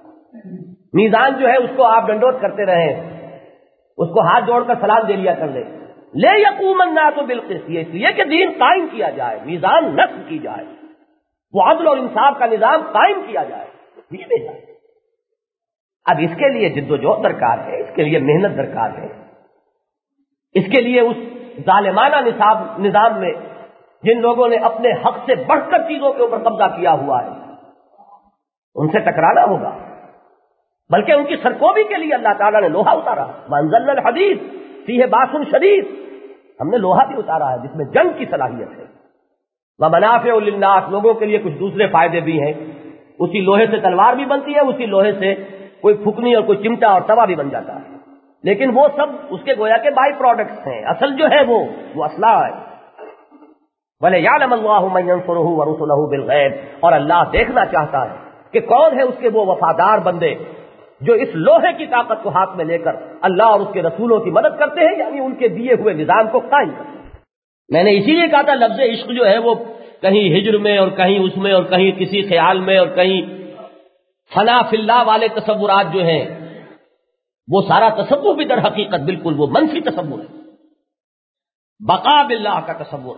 میزان جو ہے اس کو آپ ڈنڈوت کرتے رہیں، اس کو ہاتھ جوڑ کر سلام دے لیا کر لیں. لے یقوم الناس بالقسط، یہ اس لیے کہ دین قائم کیا جائے، میزان نصب کی جائے، وہ عدل اور انصاف کا نظام قائم کیا جائے. یہ بھیجا. اب اس کے لیے جد و جہد درکار ہے، اس کے لیے محنت درکار ہے، اس کے لیے اس ظالمانہ نصاب نظام میں جن لوگوں نے اپنے حق سے بڑھ کر چیزوں کے اوپر قبضہ کیا ہوا ہے ان سے ٹکرانا ہوگا. بلکہ ان کی سرکوبی کے لیے اللہ تعالیٰ نے لوہا اتارا. وانزلنا الحدید فیہ باس شدید، ہم نے لوہا بھی اتارا ہے جس میں جنگ کی صلاحیت ہے. ومنافع للناس، لوگوں کے لیے کچھ دوسرے فائدے بھی ہیں. اسی لوہے سے تلوار بھی بنتی ہے، اسی لوہے سے کوئی پھکنی اور کوئی چمٹا اور توا بھی بن جاتا ہے. لیکن وہ سب اس کے گویا کے بائی پروڈکٹس ہیں، اصل جو ہے وہ وہ اسلحہ ہے. وَلِيَعْلَمَ اللَّهُ مَن يَنصُرُهُ وَرُسُلَهُ بِالْغَيْبِ، اور اللہ دیکھنا چاہتا ہے کہ کون ہے اس کے وہ وفادار بندے جو اس لوہے کی طاقت کو ہاتھ میں لے کر اللہ اور اس کے رسولوں کی مدد کرتے ہیں، یعنی ان کے دیے ہوئے نظام کو قائم کرتے ہیں. میں نے اسی لیے کہا تھا لفظ عشق جو ہے وہ کہیں ہجر میں اور کہیں اس میں اور کہیں کسی خیال میں اور کہیں فنا فی اللہ والے تصورات جو ہیں وہ سارا تصور بھی در حقیقت بالکل وہ منفی تصور ہے. بقا باللہ کا تصور.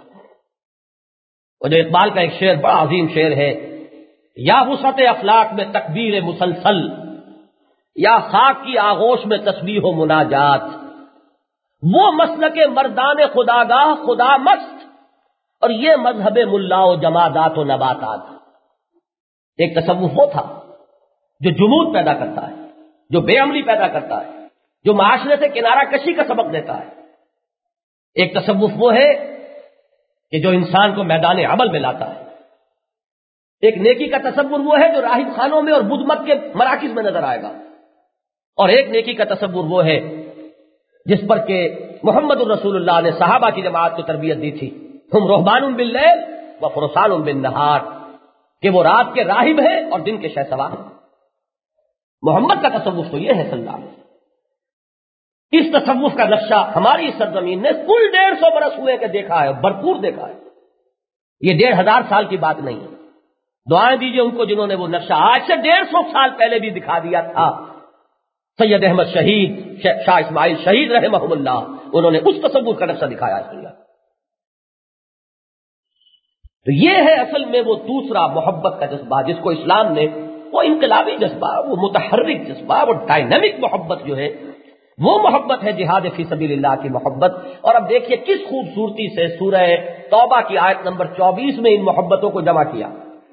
وہ جو اقبال کا ایک شعر بڑا عظیم شعر ہے، یا وسعت افلاک میں تکبیر مسلسل، یا خاک کی آغوش میں تسبیح و مناجات، وہ مسلک مردان خداگاہ خدا مست، اور یہ مذہب ملا و جمادات و نباتات. ایک تصوف وہ تھا جو جمود پیدا کرتا ہے، جو بے عملی پیدا کرتا ہے، جو معاشرے سے کنارہ کشی کا سبق دیتا ہے. ایک تصوف وہ ہے کہ جو انسان کو میدان عمل میں لاتا ہے. ایک نیکی کا تصور وہ ہے جو راہب خانوں میں اور بدھ مت کے مراکز میں نظر آئے گا. اور ایک نیکی کا تصور وہ ہے جس پر کہ محمد الرسول اللہ نے صحابہ کی جماعت کو تربیت دی تھی، ہم رہبان باللیل و فرسان بالنہار، کہ وہ رات کے راہب ہیں اور دن کے شہسوار ہیں۔ محمد کا تصوف تو یہ ہے صلی اللہ علیہ وسلم۔ اس تصوف کا نقشہ ہماری سرزمین نے کل ڈیڑھ سو برس ہوئے کہ دیکھا ہے، بھرپور دیکھا ہے، یہ ڈیڑھ ہزار سال کی بات نہیں ہے۔ دعائیں دیجیے ان کو جنہوں نے وہ نقشہ آج سے ڈیڑھ سو سال پہلے بھی دکھا دیا تھا۔ سید احمد شہید، شاہ اسماعیل شہید رحمہ اللہ، انہوں نے اس تصوف کا نقشہ دکھایا اس دنیا۔ تو یہ ہے اصل میں وہ دوسرا محبت کا جذبہ جس کو اسلام نے، وہ انقلابی جذبہ، وہ متحرک جذبہ، وہ ڈائنامک محبت جو ہے، وہ محبت ہے جہاد فی سبیل اللہ کی محبت۔ اور اب دیکھیے کس خوبصورتی سے سورہ توبہ کی آیت نمبر چوبیس میں ان محبتوں کو جمع کیا،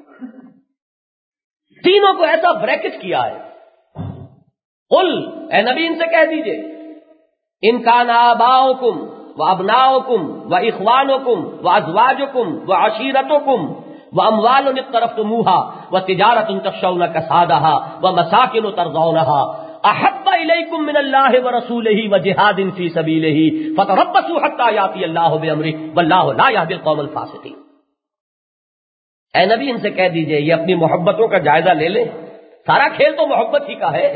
تینوں کو ایسا بریکٹ کیا ہے۔ قل، اے نبی ان سے کہہ دیجئے، ان کان آباؤکم وابناؤکم واخوانکم وازواجکم وعشیرتکم واموال اقترفتموها وتجارۃ تخشون کسادها ومساکن ترضونها احب الیکم من اللہ ورسولہ وجہاد فی سبیلہ فتربصوا حتی یاتی اللہ بامرہ واللہ لا یہدی القوم الفاسقین۔ اے نبی ان سے کہہ دیجئے یہ اپنی محبتوں کا جائزہ لے لیں، سارا کھیل تو محبت ہی کا ہے،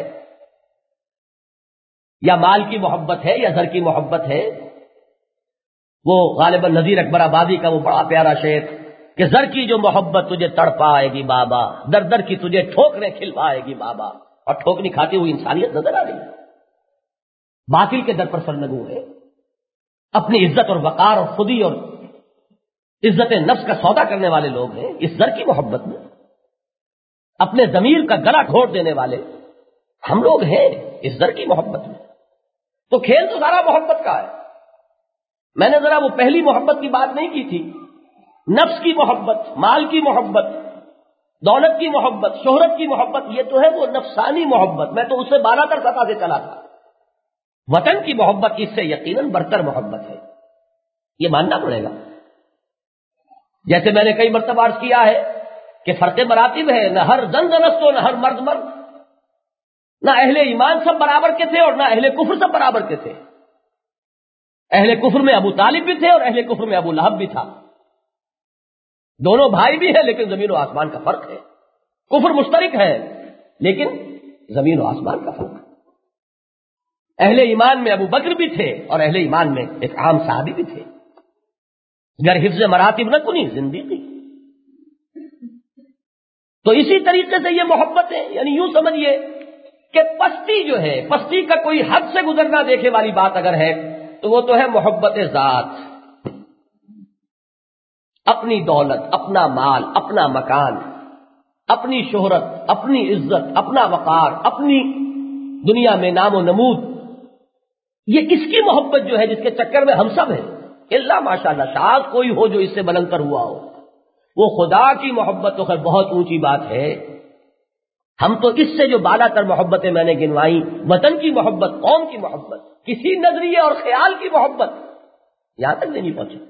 یا مال کی محبت ہے یا زر کی محبت ہے۔ وہ غالباً نذیر اکبر آبادی کا وہ بڑا پیارا شعر کہ زر کی جو محبت تجھے تڑپائے گی بابا، در در کی تجھے ٹھوکریں کھلوائے گی بابا، اور ٹھوکری کھاتی ہوئی انسانیت نظر آ رہی ہے، باطل کے در پر سرنگوں ہے، اپنی عزت اور وقار اور خودی اور عزت نفس کا سودا کرنے والے لوگ ہیں اس زر کی محبت میں، اپنے ضمیر کا گلا گھونٹ دینے والے ہم لوگ ہیں اس زر کی محبت میں۔ تو کھیل تو سارا محبت کا ہے۔ میں نے ذرا وہ پہلی محبت کی بات نہیں کی تھی، نفس کی محبت، مال کی محبت، دولت کی محبت، شہرت کی محبت، یہ تو ہے وہ نفسانی محبت، میں تو اس سے بالا تر سطح سے چلا تھا۔ وطن کی محبت اس سے یقیناً برتر محبت ہے، یہ ماننا پڑے گا۔ جیسے میں نے کئی مرتبہ عرض کیا ہے کہ فرق مراتب ہے، نہ ہر زن زنست ہو، نہ ہر مرد مرد، نہ اہل ایمان سب برابر کے تھے اور نہ اہل کفر سب برابر کے تھے۔ اہل کفر میں ابو طالب بھی تھے اور اہل کفر میں ابو لہب بھی تھا، دونوں بھائی بھی ہیں لیکن زمین و آسمان کا فرق ہے۔ کفر مشترک ہے لیکن زمین و آسمان کا فرق ہے۔ اہل ایمان میں ابو بکر بھی تھے اور اہل ایمان میں ایک عام صحابی بھی تھے، گر حفظ مراتب نہ کنی زندگی۔ تو اسی طریقے سے یہ محبت ہے، یعنی یوں سمجھیے کہ پستی جو ہے، پستی کا کوئی حد سے گزرنا دیکھے والی بات اگر ہے تو وہ تو ہے محبت ذات، اپنی دولت، اپنا مال، اپنا مکان، اپنی شہرت، اپنی عزت، اپنا وقار، اپنی دنیا میں نام و نمود، یہ اس کی محبت جو ہے جس کے چکر میں ہم سب ہیں، اللہ ماشاءاللہ شاید کوئی ہو جو اس سے بلند تر ہوا ہو۔ وہ خدا کی محبت تو خیر بہت اونچی بات ہے، ہم تو اس سے جو بالا تر محبتیں میں نے گنوائی، وطن کی محبت، قوم کی محبت، کسی نظریے اور خیال کی محبت، یہاں تک نہیں پہنچے۔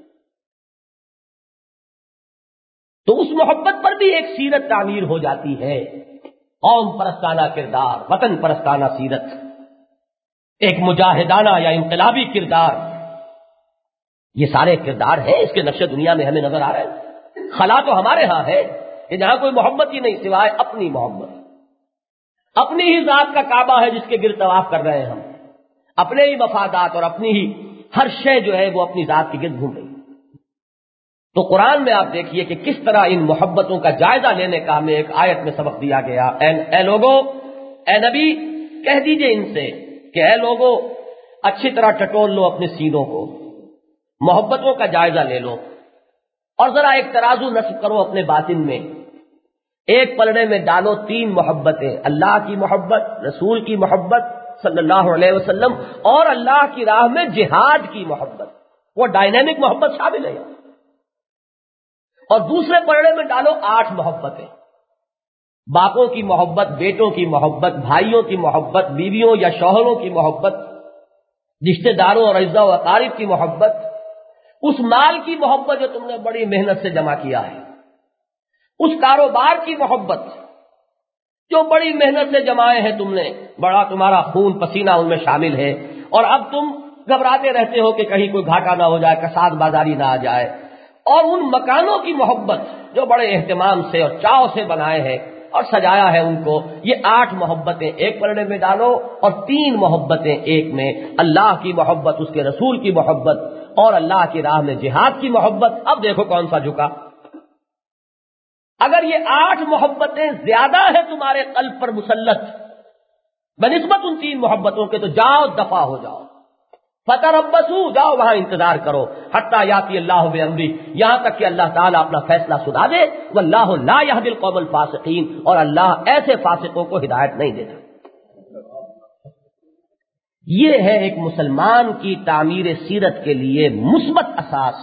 تو اس محبت پر بھی ایک سیرت تعمیر ہو جاتی ہے، قوم پرستانہ کردار، وطن پرستانہ سیرت، ایک مجاہدانہ یا انقلابی کردار، یہ سارے کردار ہیں اس کے نقش دنیا میں ہمیں نظر آ رہے ہیں۔ خلا تو ہمارے ہاں ہے کہ جہاں کوئی محبت ہی نہیں سوائے اپنی محبت، اپنی ہی ذات کا کعبہ ہے جس کے گرد طواف کر رہے ہیں ہم، اپنے ہی مفادات اور اپنی ہی ہر شے جو ہے وہ اپنی ذات کے گرد گھوم رہی۔ تو قرآن میں آپ دیکھیے کہ کس طرح ان محبتوں کا جائزہ لینے کا ہمیں ایک آیت میں سبق دیا گیا۔ اے, اے لوگو، اے نبی کہہ دیجئے ان سے کہ اے لوگو اچھی طرح ٹٹول لو اپنے سینوں کو، محبتوں کا جائزہ لے لو، اور ذرا ایک ترازو نصب کرو اپنے باطن میں، ایک پلڑے میں ڈالو تین محبتیں، اللہ کی محبت، رسول کی محبت صلی اللہ علیہ وسلم، اور اللہ کی راہ میں جہاد کی محبت، وہ ڈائنامک محبت شامل ہے۔ اور دوسرے پلڑے میں ڈالو آٹھ محبتیں، باپوں کی محبت، بیٹوں کی محبت، بھائیوں کی محبت، بیویوں یا شوہروں کی محبت، رشتہ داروں اور اعزاء و اقارب کی محبت، اس مال کی محبت جو تم نے بڑی محنت سے جمع کیا ہے، اس کاروبار کی محبت، جو بڑی محنت سے جمائے ہیں تم نے، بڑا تمہارا خون پسینہ ان میں شامل ہے، اور اب تم گھبراتے رہتے ہو کہ کہیں کوئی گھاٹا نہ ہو جائے، کساد بازاری نہ آ جائے، اور ان مکانوں کی محبت جو بڑے اہتمام سے اور چاو سے بنائے ہیں اور سجایا ہے ان کو، یہ آٹھ محبتیں ایک پلڑے میں ڈالو اور تین محبتیں ایک میں، اللہ کی محبت، اس کے رسول کی محبت اور اللہ کی راہ میں جہاد کی محبت۔ اب دیکھو کون سا جھکا۔ اگر یہ آٹھ محبتیں زیادہ ہیں تمہارے قلب پر مسلط بنسبت ان تین محبتوں کے، تو جاؤ دفع ہو جاؤ، فتربصوا، جاؤ وہاں انتظار کرو، حتی یاتی اللہ بامرہ، یہاں تک کہ اللہ تعالیٰ اپنا فیصلہ سنا دے، واللہ لا یہدی القوم الفاسقین، اور اللہ ایسے فاسقوں کو ہدایت نہیں دیتا۔ یہ ہے ایک مسلمان کی تعمیر سیرت کے لیے مثبت اساس،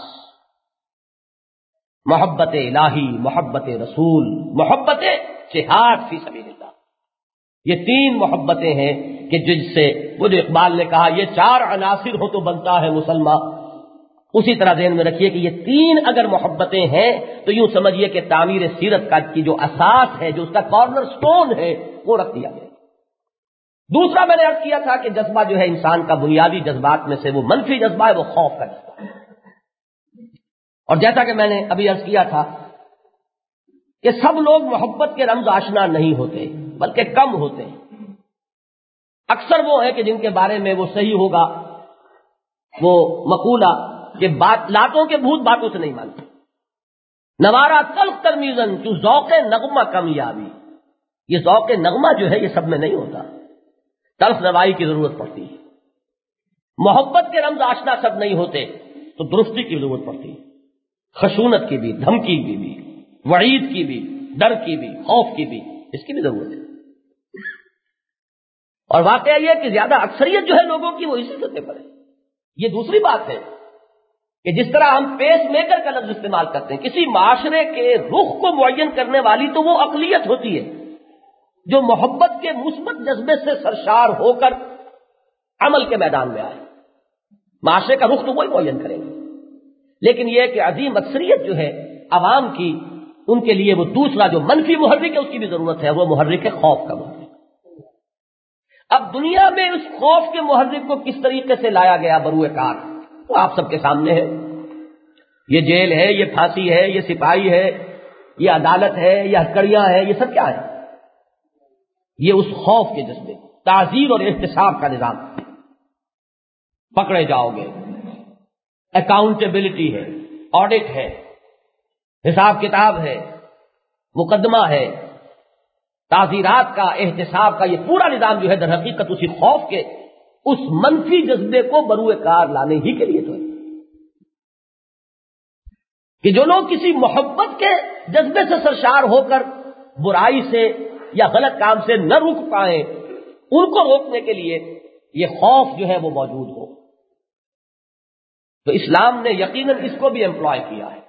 محبت الہی، محبت رسول، محبت جہاد فی سبیل اللہ۔ یہ تین محبتیں ہیں کہ جن سے وہ جو اقبال نے کہا یہ چار عناصر ہو تو بنتا ہے مسلمان، اسی طرح ذہن میں رکھیے کہ یہ تین اگر محبتیں ہیں تو یوں سمجھیے کہ تعمیر سیرت کا کی جو اساس ہے، جو اس کا کارنر سٹون ہے، وہ رکھ دیا گیا۔ دوسرا میں نے عرض کیا تھا کہ جذبہ جو ہے انسان کا بنیادی جذبات میں سے وہ منفی جذبہ ہے، وہ خوف کا جذبہ ہے، اور جیسا کہ میں نے ابھی عرض کیا تھا کہ سب لوگ محبت کے رمز آشنا نہیں ہوتے بلکہ کم ہوتے ہیں۔ اکثر وہ ہیں کہ جن کے بارے میں وہ صحیح ہوگا وہ مقولہ کہ بات لاتوں کے بھوت باتوں سے نہیں مانتے، نوارا تلخ ترمیزن جو ذوق نغمہ کمیابی، یہ ذوق نغمہ جو ہے یہ سب میں نہیں ہوتا، تلخ روائی کی ضرورت پڑتی ہے۔ محبت کے رمز آشنا سب نہیں ہوتے تو درستی کی ضرورت پڑتی ہے، خشونت کی بھی، دھمکی کی بھی، وعید کی بھی، ڈر کی بھی، خوف کی بھی، اس کی بھی ضرورت ہے۔ اور واقعہ یہ کہ زیادہ اکثریت جو ہے لوگوں کی وہ اسی سطح پر ہے۔ یہ دوسری بات ہے کہ جس طرح ہم پیس میکر کا لفظ استعمال کرتے ہیں، کسی معاشرے کے رخ کو معین کرنے والی تو وہ اقلیت ہوتی ہے جو محبت کے مثبت جذبے سے سرشار ہو کر عمل کے میدان میں آئے، معاشرے کا رخ تو وہی معین کرے گا، لیکن یہ کہ عظیم اکثریت جو ہے عوام کی، ان کے لیے وہ دوسرا جو منفی محرک ہے اس کی بھی ضرورت ہے، وہ محرک ہے خوف کا محرک۔ اب دنیا میں اس خوف کے محرک کو کس طریقے سے لایا گیا بروئے کار، وہ آپ سب کے سامنے ہے۔ یہ جیل ہے، یہ پھانسی ہے، یہ سپاہی ہے، یہ عدالت ہے، یہ ہتکڑیاں ہیں، یہ سب کیا ہے؟ یہ اس خوف کے جذبے، تعزیر اور احتساب کا نظام، پکڑے جاؤ گے، اکاؤنٹیبلٹی ہے، آڈٹ ہے، حساب کتاب ہے، مقدمہ ہے، تعزیرات کا، احتساب کا، یہ پورا نظام جو ہے در حقیقت اسی خوف کے اس منفی جذبے کو بروئے کار لانے ہی کے لیے تو ہے کہ جو لوگ کسی محبت کے جذبے سے سرشار ہو کر برائی سے یا غلط کام سے نہ رک پائیں، ان کو روکنے کے لیے یہ خوف جو ہے وہ موجود ہو، تو اسلام نے یقیناً اس کو بھی امپلائے کیا ہے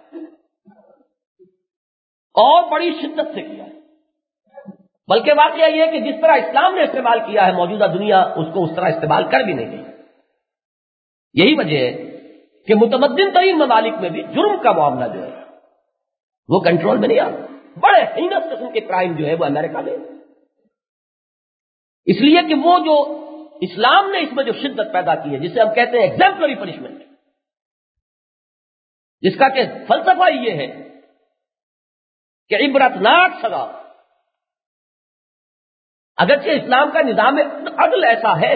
اور بڑی شدت سے کیا ہے۔ بلکہ واقعہ یہ ہے کہ جس طرح اسلام نے استعمال کیا ہے موجودہ دنیا اس کو اس طرح استعمال کر بھی نہیں گئی۔ یہی وجہ ہے کہ متمدن ترین ممالک میں بھی جرم کا معاملہ جو ہے وہ کنٹرول میں نہیں آتا، بڑے ہینس قسم کے کرائم جو ہے وہ امریکہ میں، اس لیے کہ وہ جو اسلام نے اس میں جو شدت پیدا کی ہے جسے ہم کہتے ہیں ایگزیمپلری پنشمنٹ، جس کا کہ فلسفہ یہ ہے کہ عبرتناک سزا، اگرچہ اسلام کا نظام عدل ایسا ہے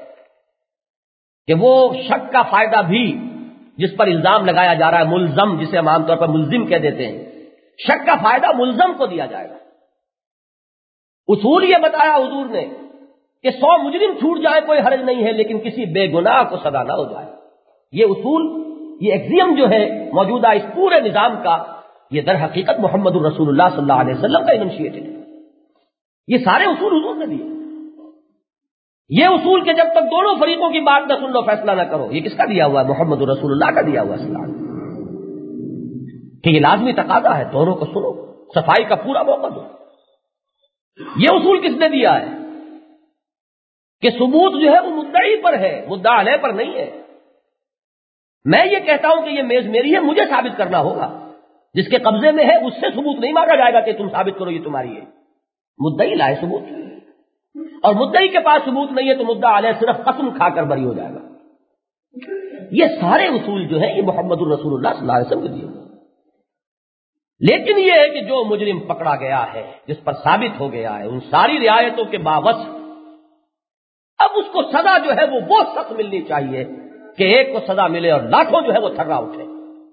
کہ وہ شک کا فائدہ بھی جس پر الزام لگایا جا رہا ہے، ملزم جسے ہم عام طور پر ملزم کہہ دیتے ہیں، شک کا فائدہ ملزم کو دیا جائے گا۔ اصول یہ بتایا حضور نے کہ سو مجرم چھوٹ جائے کوئی حرج نہیں ہے، لیکن کسی بے گناہ کو سزا نہ ہو جائے۔ یہ اصول، یہ ایکزیم جو ہے موجودہ اس پورے نظام کا، یہ در حقیقت محمد الرسول اللہ صلی اللہ علیہ وسلم کا انیشیٹڈ ہے۔ یہ سارے اصول حضور نے دیے۔ یہ اصول کہ جب تک دونوں فریقوں کی بات نہ سن لو فیصلہ نہ کرو، یہ کس کا دیا ہوا ہے؟ محمد الرسول اللہ کا دیا ہوا ہے صلی اللہ علیہ وسلم، کہ یہ لازمی تقاضا ہے دونوں کو سنو، صفائی کا پورا موقع دو۔ یہ اصول کس نے دیا ہے کہ ثبوت جو ہے وہ مدعی پر ہے، مدعا علیہ پر نہیں ہے۔ میں یہ کہتا ہوں کہ یہ میز میری ہے، مجھے ثابت کرنا ہوگا، جس کے قبضے میں ہے اس سے ثبوت نہیں مانگا جائے گا کہ تم ثابت کرو یہ تمہاری ہے۔ مدعی لائے ثبوت نہیں ہے، اور مدعی کے پاس ثبوت نہیں ہے تو مدعا علیہ صرف قسم کھا کر بری ہو جائے گا۔ یہ سارے اصول جو ہیں یہ محمد الرسول اللہ صلی اللہ علیہ وسلم کے دیے ہوئے، لیکن یہ ہے کہ جو مجرم پکڑا گیا ہے، جس پر ثابت ہو گیا ہے ان ساری رعایتوں کے باوجود، اب اس کو سزا جو ہے وہ وہ سخت ملنی چاہیے کہ ایک کو سزا ملے اور لاکھوں جو ہے وہ تھرا اٹھے۔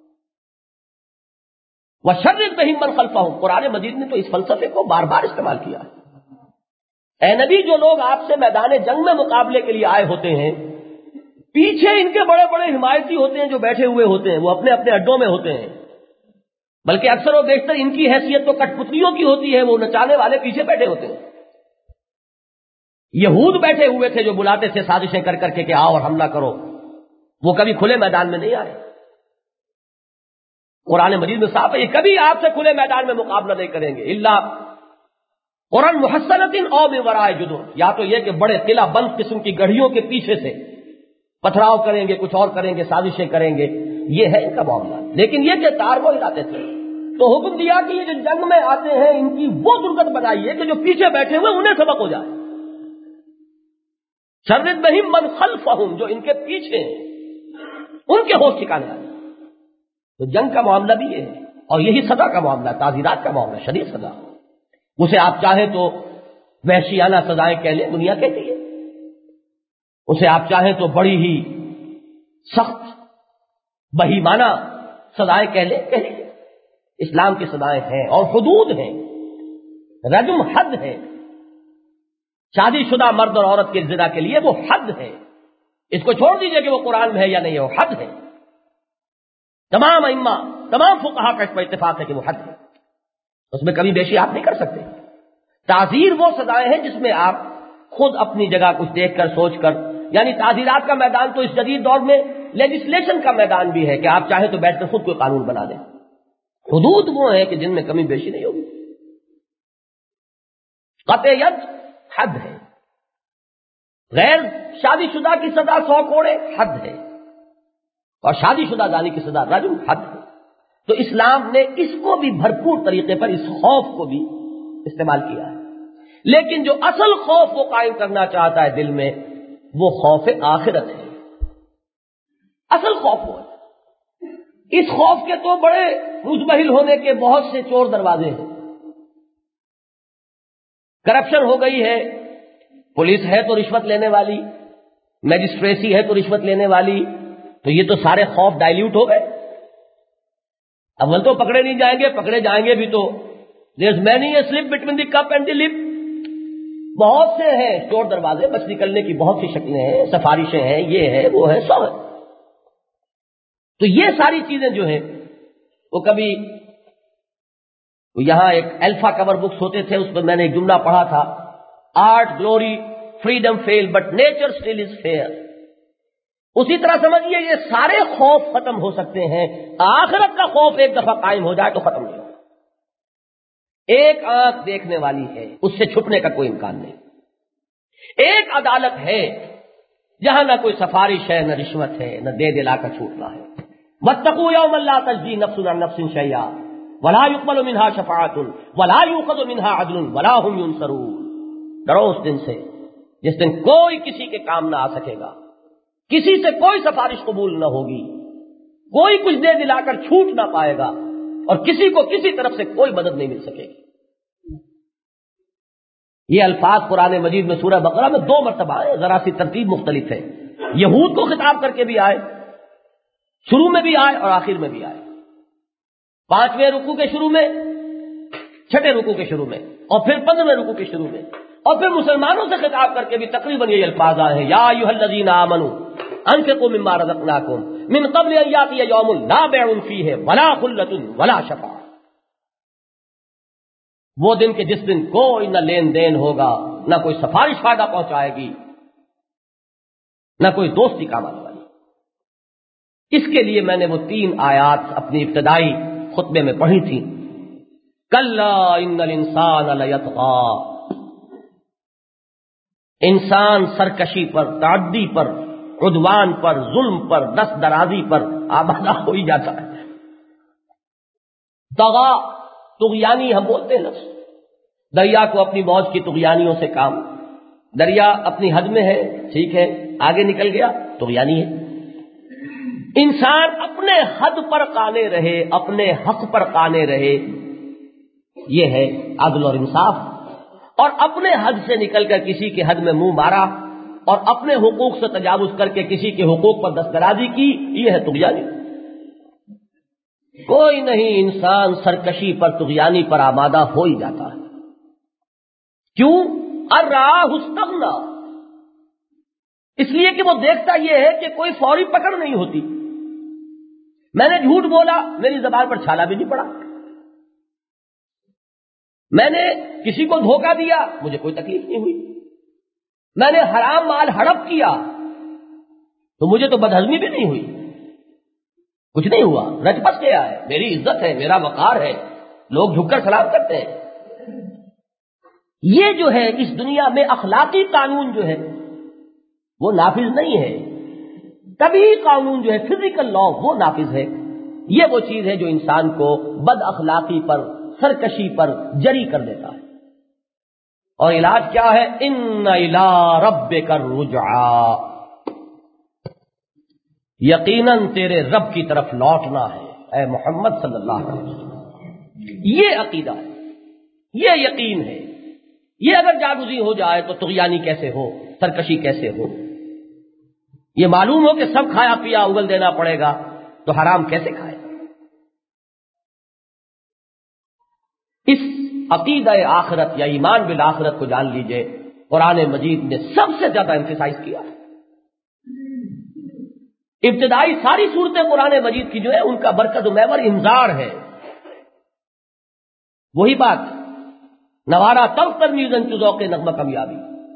وَشَرِّدْ بِهِمْ مَنْ خَلْفَهُمْ، قرآن مجید نے تو اس فلسفے کو بار بار استعمال کیا ہے۔ اے نبی، جو لوگ آپ سے میدان جنگ میں مقابلے کے لیے آئے ہوتے ہیں، پیچھے ان کے بڑے بڑے حمایتی ہوتے ہیں جو بیٹھے ہوئے ہوتے ہیں، وہ اپنے اپنے اڈوں میں ہوتے ہیں، بلکہ اکثر و بیشتر ان کی حیثیت تو کٹ پتلیوں کی ہوتی ہے، وہ نچانے والے پیچھے بیٹھے ہوتے ہیں۔ یہود بیٹھے ہوئے تھے جو بلاتے تھے سازشیں کر کر کے کہ آؤ اور حملہ کرو، وہ کبھی کھلے میدان میں نہیں آئے۔ قرآن مجید میں صاف ہے، یہ کبھی آپ سے کھلے میدان میں مقابلہ نہیں کریں گے، الا قرآن محسنۃ او من وراء جدر، یا تو یہ کہ بڑے قلعہ بند قسم کی گڑھیوں کے پیچھے سے پتھراؤ کریں گے، کچھ اور کریں گے، سازشیں کریں گے، یہ ہے ان کا معاملہ۔ لیکن یہ کہ تار وہ ہلاتے تھے، تو حکم دیا کہ یہ جو جنگ میں آتے ہیں ان کی وہ درگت بنائیے کہ جو پیچھے بیٹھے ہوئے انہیں سبق ہو جائے۔ شرد بہم من خلفہم، جو ان کے پیچھے ہیں ان کے ہوش ٹھکانے آئے۔ تو جنگ کا معاملہ بھی یہ ہے، اور یہی سزا کا معاملہ، تعزیرات کا معاملہ، شدید سزا، اسے آپ چاہیں تو وحشیانہ سزائیں کہہ لیں، دنیا کہتی ہے، اسے آپ چاہیں تو بڑی ہی سخت بہیمانہ سزائیں کہہ لیں کہہ لیں اسلام کی سزائیں ہیں اور حدود ہیں، رجم حد ہے، شادی شدہ مرد اور عورت کے زنا کے لیے وہ حد ہے، اس کو چھوڑ دیجئے کہ وہ قرآن میں ہے یا نہیں ہے، وہ حد ہے، تمام ائمہ تمام فقہا کا اس پر اتفاق ہے کہ وہ حد ہے، اس میں کمی بیشی آپ نہیں کر سکتے۔ تعزیر وہ سزائیں ہیں جس میں آپ خود اپنی جگہ کچھ دیکھ کر سوچ کر، یعنی تعزیرات کا میدان تو اس جدید دور میں لیجسلیشن کا میدان بھی ہے کہ آپ چاہیں تو بیٹھ کر خود کوئی قانون بنا دیں۔ حدود وہ ہیں کہ جن میں کمی بیشی نہیں ہوگی۔ قطع ید حد ہے، غیر شادی شدہ کی سزا سو کوڑے حد ہے، اور شادی شدہ زانی کی سزا رجم حد ہے۔ تو اسلام نے اس کو بھی بھرپور طریقے پر اس خوف کو بھی استعمال کیا ہے، لیکن جو اصل خوف وہ قائم کرنا چاہتا ہے دل میں، وہ خوف آخرت ہے، اصل خوف وہ ہے۔ اس خوف کے تو بڑے مزمحل ہونے کے بہت سے چور دروازے ہیں۔ کرپشن ہو گئی ہے، پولیس ہے تو رشوت لینے والی، میجسٹریسی ہے تو رشوت لینے والی، تو یہ تو سارے خوف ڈائلیوٹ ہو گئے۔ اول تو پکڑے نہیں جائیں گے، پکڑے جائیں گے بھی تو there's many a slip between the cup and the lip، بہت سے ہیں چور دروازے، بچ نکلنے کی بہت سی شکلیں ہیں، سفارشیں ہیں، یہ ہے وہ ہے سب ہے۔ تو یہ ساری چیزیں جو ہیں وہ کبھی یہاں ایک الفا کور بکس ہوتے تھے، اس میں میں نے ایک جملہ پڑھا تھا، art glory freedom fail but nature still is fair. اسی طرح سمجھیے یہ سارے خوف ختم ہو سکتے ہیں، آخرت کا خوف ایک دفعہ قائم ہو جائے تو ختم نہیں ہوگا۔ ایک آنکھ دیکھنے والی ہے، اس سے چھپنے کا کوئی امکان نہیں۔ ایک عدالت ہے جہاں نہ کوئی سفارش ہے، نہ رشوت ہے، نہ دے دلا کر چھوٹنا ہے۔ واتقوا یوما لا تجزی نفس عن نفس شیئا ولا يقبل منها شفاعة ولا يؤخذ منها عدل ولا هم ينصرون۔ ڈرو اس دن سے جس دن کوئی کسی کے کام نہ آ سکے گا، کسی سے کوئی سفارش قبول نہ ہوگی، کوئی کچھ دے دلا کر چھوٹ نہ پائے گا، اور کسی کو کسی طرف سے کوئی مدد نہیں مل سکے گی۔ یہ الفاظ قرآن مجید میں سورہ بقرہ میں دو مرتبہ آئے، ذرا سی ترتیب مختلف ہے، یہود کو خطاب کر کے بھی آئے، شروع میں بھی آئے اور آخر میں بھی آئے، پانچویں رکوع کے شروع میں، چھٹے رکوع کے شروع میں، اور پھر پندرہویں رکوع کے شروع میں، اور پھر مسلمانوں سے خطاب کر کے بھی تقریباً یہ الفاظ آئے ہیں، یا ایھا الذین آمنوا انفقوا مما رزقناکم من قبل ان یاتی یوم لا بیع فیہ ولا خلۃ ولا شفاعۃ۔ وہ دن کہ جس دن کوئی نہ لین دین ہوگا، نہ کوئی سفارش فائدہ پہنچائے گی، نہ کوئی دوستی کام آنے والی۔ اس کے لیے میں نے وہ تین آیات اپنی ابتدائی خطبے میں پڑھی تھی، کلا ان الانسان لیطغی، انسان سرکشی پر، تعدی پر، عدوان پر، ظلم پر، دست درازی پر آمادہ ہو ہی جاتا ہے۔ طغا، طغیانی ہم بولتے ہیں لفظ، دریا کو اپنی موج کی طغیانیوں سے کام، دریا اپنی حد میں ہے، ٹھیک ہے، آگے نکل گیا طغیانی ہے۔ انسان اپنے حد پر قانے رہے، اپنے حق پر قانے رہے، یہ ہے عدل اور انصاف۔ اور اپنے حد سے نکل کر کسی کے حد میں منہ مارا اور اپنے حقوق سے تجاوز کر کے کسی کے حقوق پر دستدرازی کی، یہ ہے طغیانی۔ کوئی نہیں، انسان سرکشی پر، طغیانی پر آمادہ ہو ہی جاتا ہے۔ کیوں؟ الراہ استغنا، اس لیے کہ وہ دیکھتا یہ ہے کہ کوئی فوری پکڑ نہیں ہوتی۔ میں نے جھوٹ بولا، میری زبان پر چھالا بھی نہیں پڑا، میں نے کسی کو دھوکہ دیا، مجھے کوئی تکلیف نہیں ہوئی، میں نے حرام مال ہڑپ کیا تو مجھے تو بدہضمی بھی نہیں ہوئی، کچھ نہیں ہوا، رج بس گیا ہے، میری عزت ہے، میرا وقار ہے، لوگ جھک کر سلام کرتے ہیں۔ یہ جو ہے اس دنیا میں اخلاقی قانون جو ہے وہ نافذ نہیں ہے، طبعی قانون جو ہے فزیکل لا وہ نافذ ہے۔ یہ وہ چیز ہے جو انسان کو بد اخلاقی پر، سرکشی پر جری کر دیتا ہے۔ اور علاج کیا ہے؟ ان الی ربک الرجعا، یقیناً تیرے رب کی طرف لوٹنا ہے اے محمد صلی اللہ علیہ وسلم۔ یہ عقیدہ ہے، یہ یقین ہے۔ یہ اگر جاگزی ہو جائے تو طغیانی کیسے ہو، سرکشی کیسے ہو؟ یہ معلوم ہو کہ سب کھایا پیا اگل دینا پڑے گا تو حرام کیسے کھائے؟ اس عقیدہ آخرت یا ایمان بالآخرت کو جان لیجئے، قرآن مجید نے سب سے زیادہ ایمفیسائز کیا ہے۔ ابتدائی ساری صورتیں قرآن مجید کی جو ہے ان کا برکت و محور انذار ہے۔ وہی بات، نوارا تب کر میزن کی ذوق نغمہ کامیابی،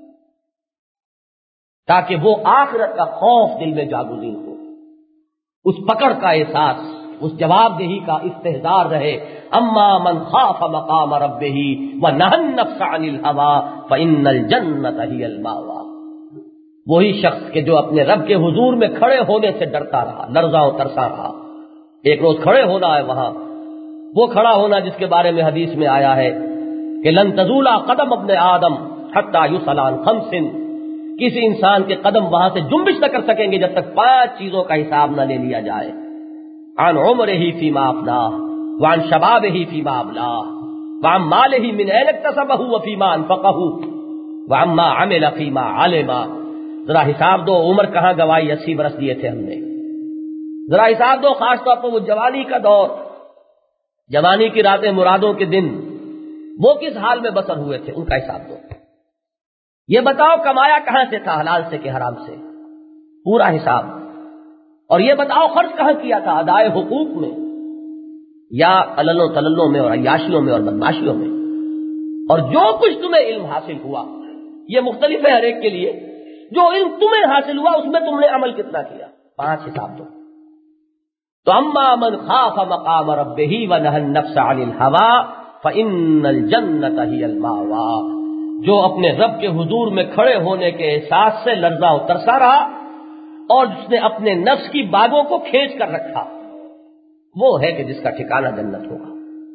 تاکہ وہ آخرت کا خوف دل میں جاگزین ہو، اس پکڑ کا احساس، اس جواب دہی کا استحضار رہے۔ اما من خاف مقام ربہ ونہى النفس عن الہوى فإن الجنة هي المأوى، وہی شخص کہ جو اپنے رب کے حضور میں کھڑے ہونے سے ڈرتا رہا، لرزاں و ترساں رہا۔ ایک روز کھڑے ہونا ہے وہاں، وہ کھڑا ہونا جس کے بارے میں حدیث میں آیا ہے کہ لن تزول قدم ابن آدم حتی یسأل عن خمس، کسی انسان کے قدم وہاں سے جنبش نہ کر سکیں گے جب تک پانچ چیزوں کا حساب نہ لے لیا جائے۔ عن عمرہ فیما افناہ، وعن شبابہ فیما ابلاہ، وعن مالہ من این اکتسبہ وفیما انفقہ، وعما عمل فیما علم۔ ذرا حساب دو، عمر کہاں گوائی، اسی برس دیے تھے ہم نے۔ ذرا حساب دو خاص طور پر وہ جوانی کا دور، جوانی کی راتیں مرادوں کے دن، وہ کس حال میں بسر ہوئے تھے، ان کا حساب دو۔ یہ بتاؤ کمایا کہاں سے تھا، حلال سے کہ حرام سے، پورا حساب۔ اور یہ بتاؤ خرچ کہاں کیا تھا، ادائے حقوق میں یا علل و تللوں میں اور عیاشیوں میں اور بدماشیوں میں۔ اور جو کچھ تمہیں علم حاصل ہوا، یہ مختلف ہے ہر ایک کے لیے، جو علم تمہیں حاصل ہوا اس میں تم نے عمل کتنا کیا، پانچ حساب دو۔ تو اما من خاف مقام ربہ ونہى النفس عن الہوى فإن الجنة هي المأوى، جو اپنے رب کے حضور میں کھڑے ہونے کے احساس سے لرزا و ترسا رہا اور جس نے اپنے نفس کی باغوں کو کھینچ کر رکھا، وہ ہے کہ جس کا ٹھکانہ جنت ہوگا۔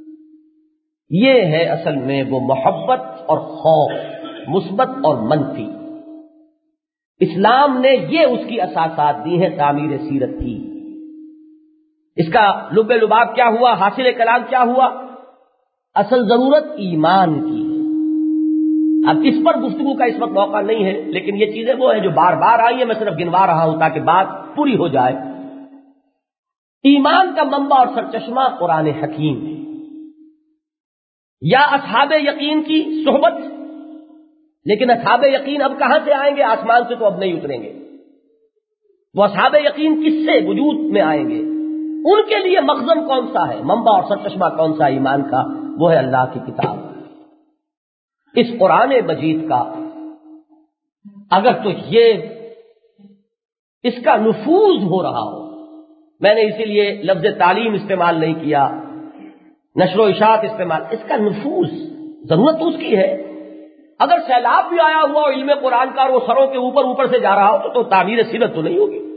یہ ہے اصل میں وہ محبت اور خوف، مثبت اور منفی۔ اسلام نے یہ اس کی اساسات دی ہیں تعمیر سیرت کی۔ اس کا لب لباب کیا ہوا، حاصل کلام کیا ہوا؟ اصل ضرورت ایمان کی ہے۔ اب اس پر گفتگو کا اس وقت موقع نہیں ہے، لیکن یہ چیزیں وہ ہیں جو بار بار آئی ہیں، میں صرف گنوا رہا ہوں تاکہ بات پوری ہو جائے۔ ایمان کا منبع اور سرچشمہ قرآن حکیم ہے، یا اصحاب یقین کی صحبت۔ لیکن اصحاب یقین اب کہاں سے آئیں گے؟ آسمان سے تو اب نہیں اتریں گے۔ وہ اصحاب یقین کس سے وجود میں آئیں گے؟ ان کے لیے مخزن کون سا ہے، منبع اور سرچشمہ کون سا ایمان کا؟ وہ ہے اللہ کی کتاب۔ اس قرآن مجید کا اگر تو یہ اس کا نفوذ ہو رہا ہو، میں نے اسی لیے لفظ تعلیم استعمال نہیں کیا، نشر و اشاعت استعمال، اس کا نفوذ ضرورت اس کی ہے۔ اگر سیلاب بھی آیا ہوا علم قرآن کا اور وہ سروں کے اوپر اوپر سے جا رہا ہو تو, تو تعمیر سیرت تو نہیں ہوگی۔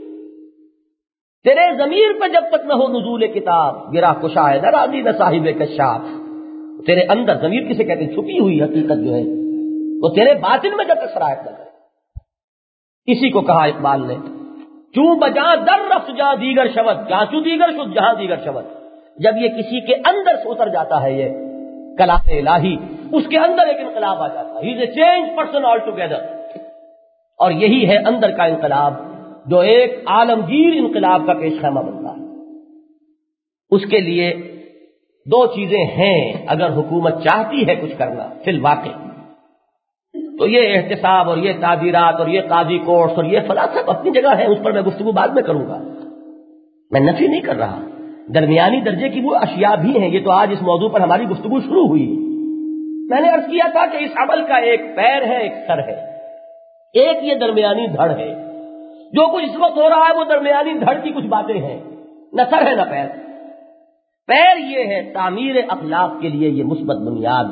تیرے ضمیر پہ جب تک نہ ہو نزول کتاب، گرا کشا ہے نہ راضی نہ صاحب کشاف، تیرے اندر ضمیر کسے کہتے ہیں؟ چھپی ہوئی حقیقت جو ہے وہ تیرے باطن میں جب تک سرایت نہ کرے. اسی کو کہا اقبال نے، چوں بجا در رفت جہاں دیگر شبد، جہاں چوں دیگر شد جہاں دیگر شبد. جب یہ کسی کے اندر سے اتر جاتا ہے یہ کلام الہی، اس کے اندر ایک انقلاب آ جاتا ہے. He is a change person altogether. اور یہی ہے اندر کا انقلاب جو ایک عالمگیر انقلاب کا پیش خیمہ بنتا ہے. اس کے لیے دو چیزیں ہیں اگر حکومت چاہتی ہے کچھ کرنا فی الواقع، تو یہ احتساب اور یہ تعزیرات اور یہ قاضی کورس اور یہ فلاں سب اپنی جگہ ہے، اس پر میں گفتگو بعد میں کروں گا، میں نفی نہیں کر رہا. درمیانی درجے کی وہ اشیاء بھی ہیں. یہ تو آج اس موضوع پر ہماری گفتگو شروع ہوئی. میں نے عرض کیا تھا کہ اس عمل کا ایک پیر ہے، ایک سر ہے، ایک یہ درمیانی دھڑ ہے. جو کچھ اس وقت ہو رہا ہے وہ درمیانی دھڑ کی کچھ باتیں ہیں، نہ سر ہے نہ پیر. پیر یہ ہے تعمیر اخلاق کے لیے یہ مثبت بنیاد،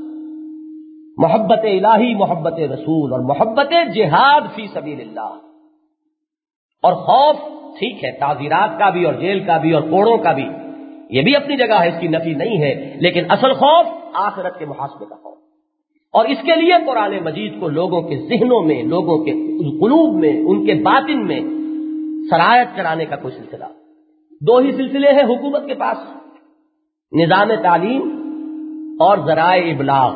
محبت الہی، محبت رسول اور محبت جہاد فی سبیل اللہ. اور خوف ٹھیک ہے، تعزیرات کا بھی اور جیل کا بھی اور کوڑوں کا بھی، یہ بھی اپنی جگہ ہے، اس کی نفی نہیں ہے، لیکن اصل خوف آخرت کے محاسبے کا خوف. اور اس کے لیے قرآن مجید کو لوگوں کے ذہنوں میں، لوگوں کے قلوب میں، ان کے باطن میں سرایت کرانے کا کوئی سلسلہ. دو ہی سلسلے ہیں حکومت کے پاس، نظام تعلیم اور ذرائع ابلاغ.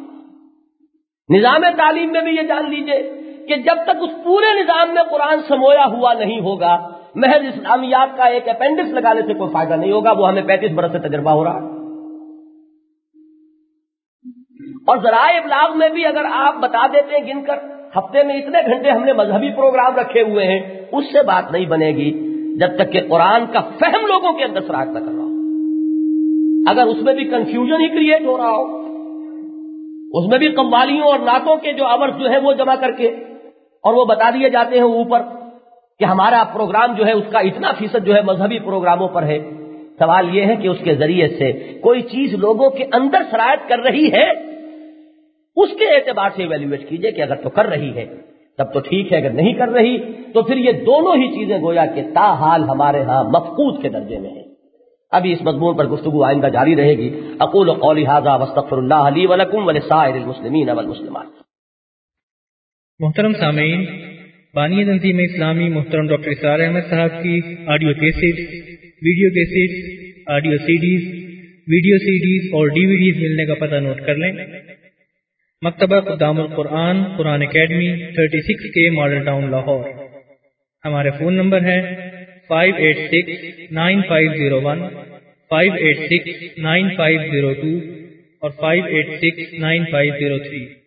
نظام تعلیم میں بھی یہ جان لیجئے کہ جب تک اس پورے نظام میں قرآن سمویا ہوا نہیں ہوگا، محض اسلامیات کا ایک اپینڈکس لگانے سے کوئی فائدہ نہیں ہوگا. وہ ہمیں پینتیس برس سے تجربہ ہو رہا. اور ذرائع ابلاغ میں بھی اگر آپ بتا دیتے ہیں گن کر ہفتے میں اتنے گھنٹے ہم نے مذہبی پروگرام رکھے ہوئے ہیں، اس سے بات نہیں بنے گی جب تک کہ قرآن کا فہم لوگوں کے اندر سرایت نہ کر رہا ہو. اگر اس میں بھی کنفیوژن ہی کریٹ ہو رہا ہو، اس میں بھی قوالیوں اور نعتوں کے جو آورز جو ہے وہ جمع کر کے اور وہ بتا دیے جاتے ہیں اوپر کہ ہمارا پروگرام جو ہے اس کا اتنا فیصد جو ہے مذہبی پروگراموں پر ہے. سوال یہ ہے کہ اس کے ذریعے سے کوئی چیز لوگوں کے اندر سرایت کر رہی ہے، اس کے اعتبار سے ایویلویٹ کیجئے کہ اگر تو کر رہی ہے تب تو ٹھیک ہے، اگر نہیں کر رہی تو پھر یہ دونوں ہی چیزیں گویا کہ تاحال ہمارے ہاں مفقود کے درجے میں ہیں. ابھی اس مضمون پر گفتگو آئندہ جاری رہے گی. اقول قولی ھذا واستغفر اللہ لی ولکم ولسائر المسلمین والمسلمات. محترم سامعین، بانی تنظیم اسلامی محترم ڈاکٹر اسرار احمد صاحب کی audio cassette, video cassette, audio CDs, video CDs اور ڈی وی ڈیز ملنے کا پتہ نوٹ کر لیں. مکتبہ قدام القرآن Quran academy thirty six K Model Town Lahore. ہمارے فون نمبر ہے five eight six nine five zero one, five eight six nine five zero two اور five eight six nine five zero three.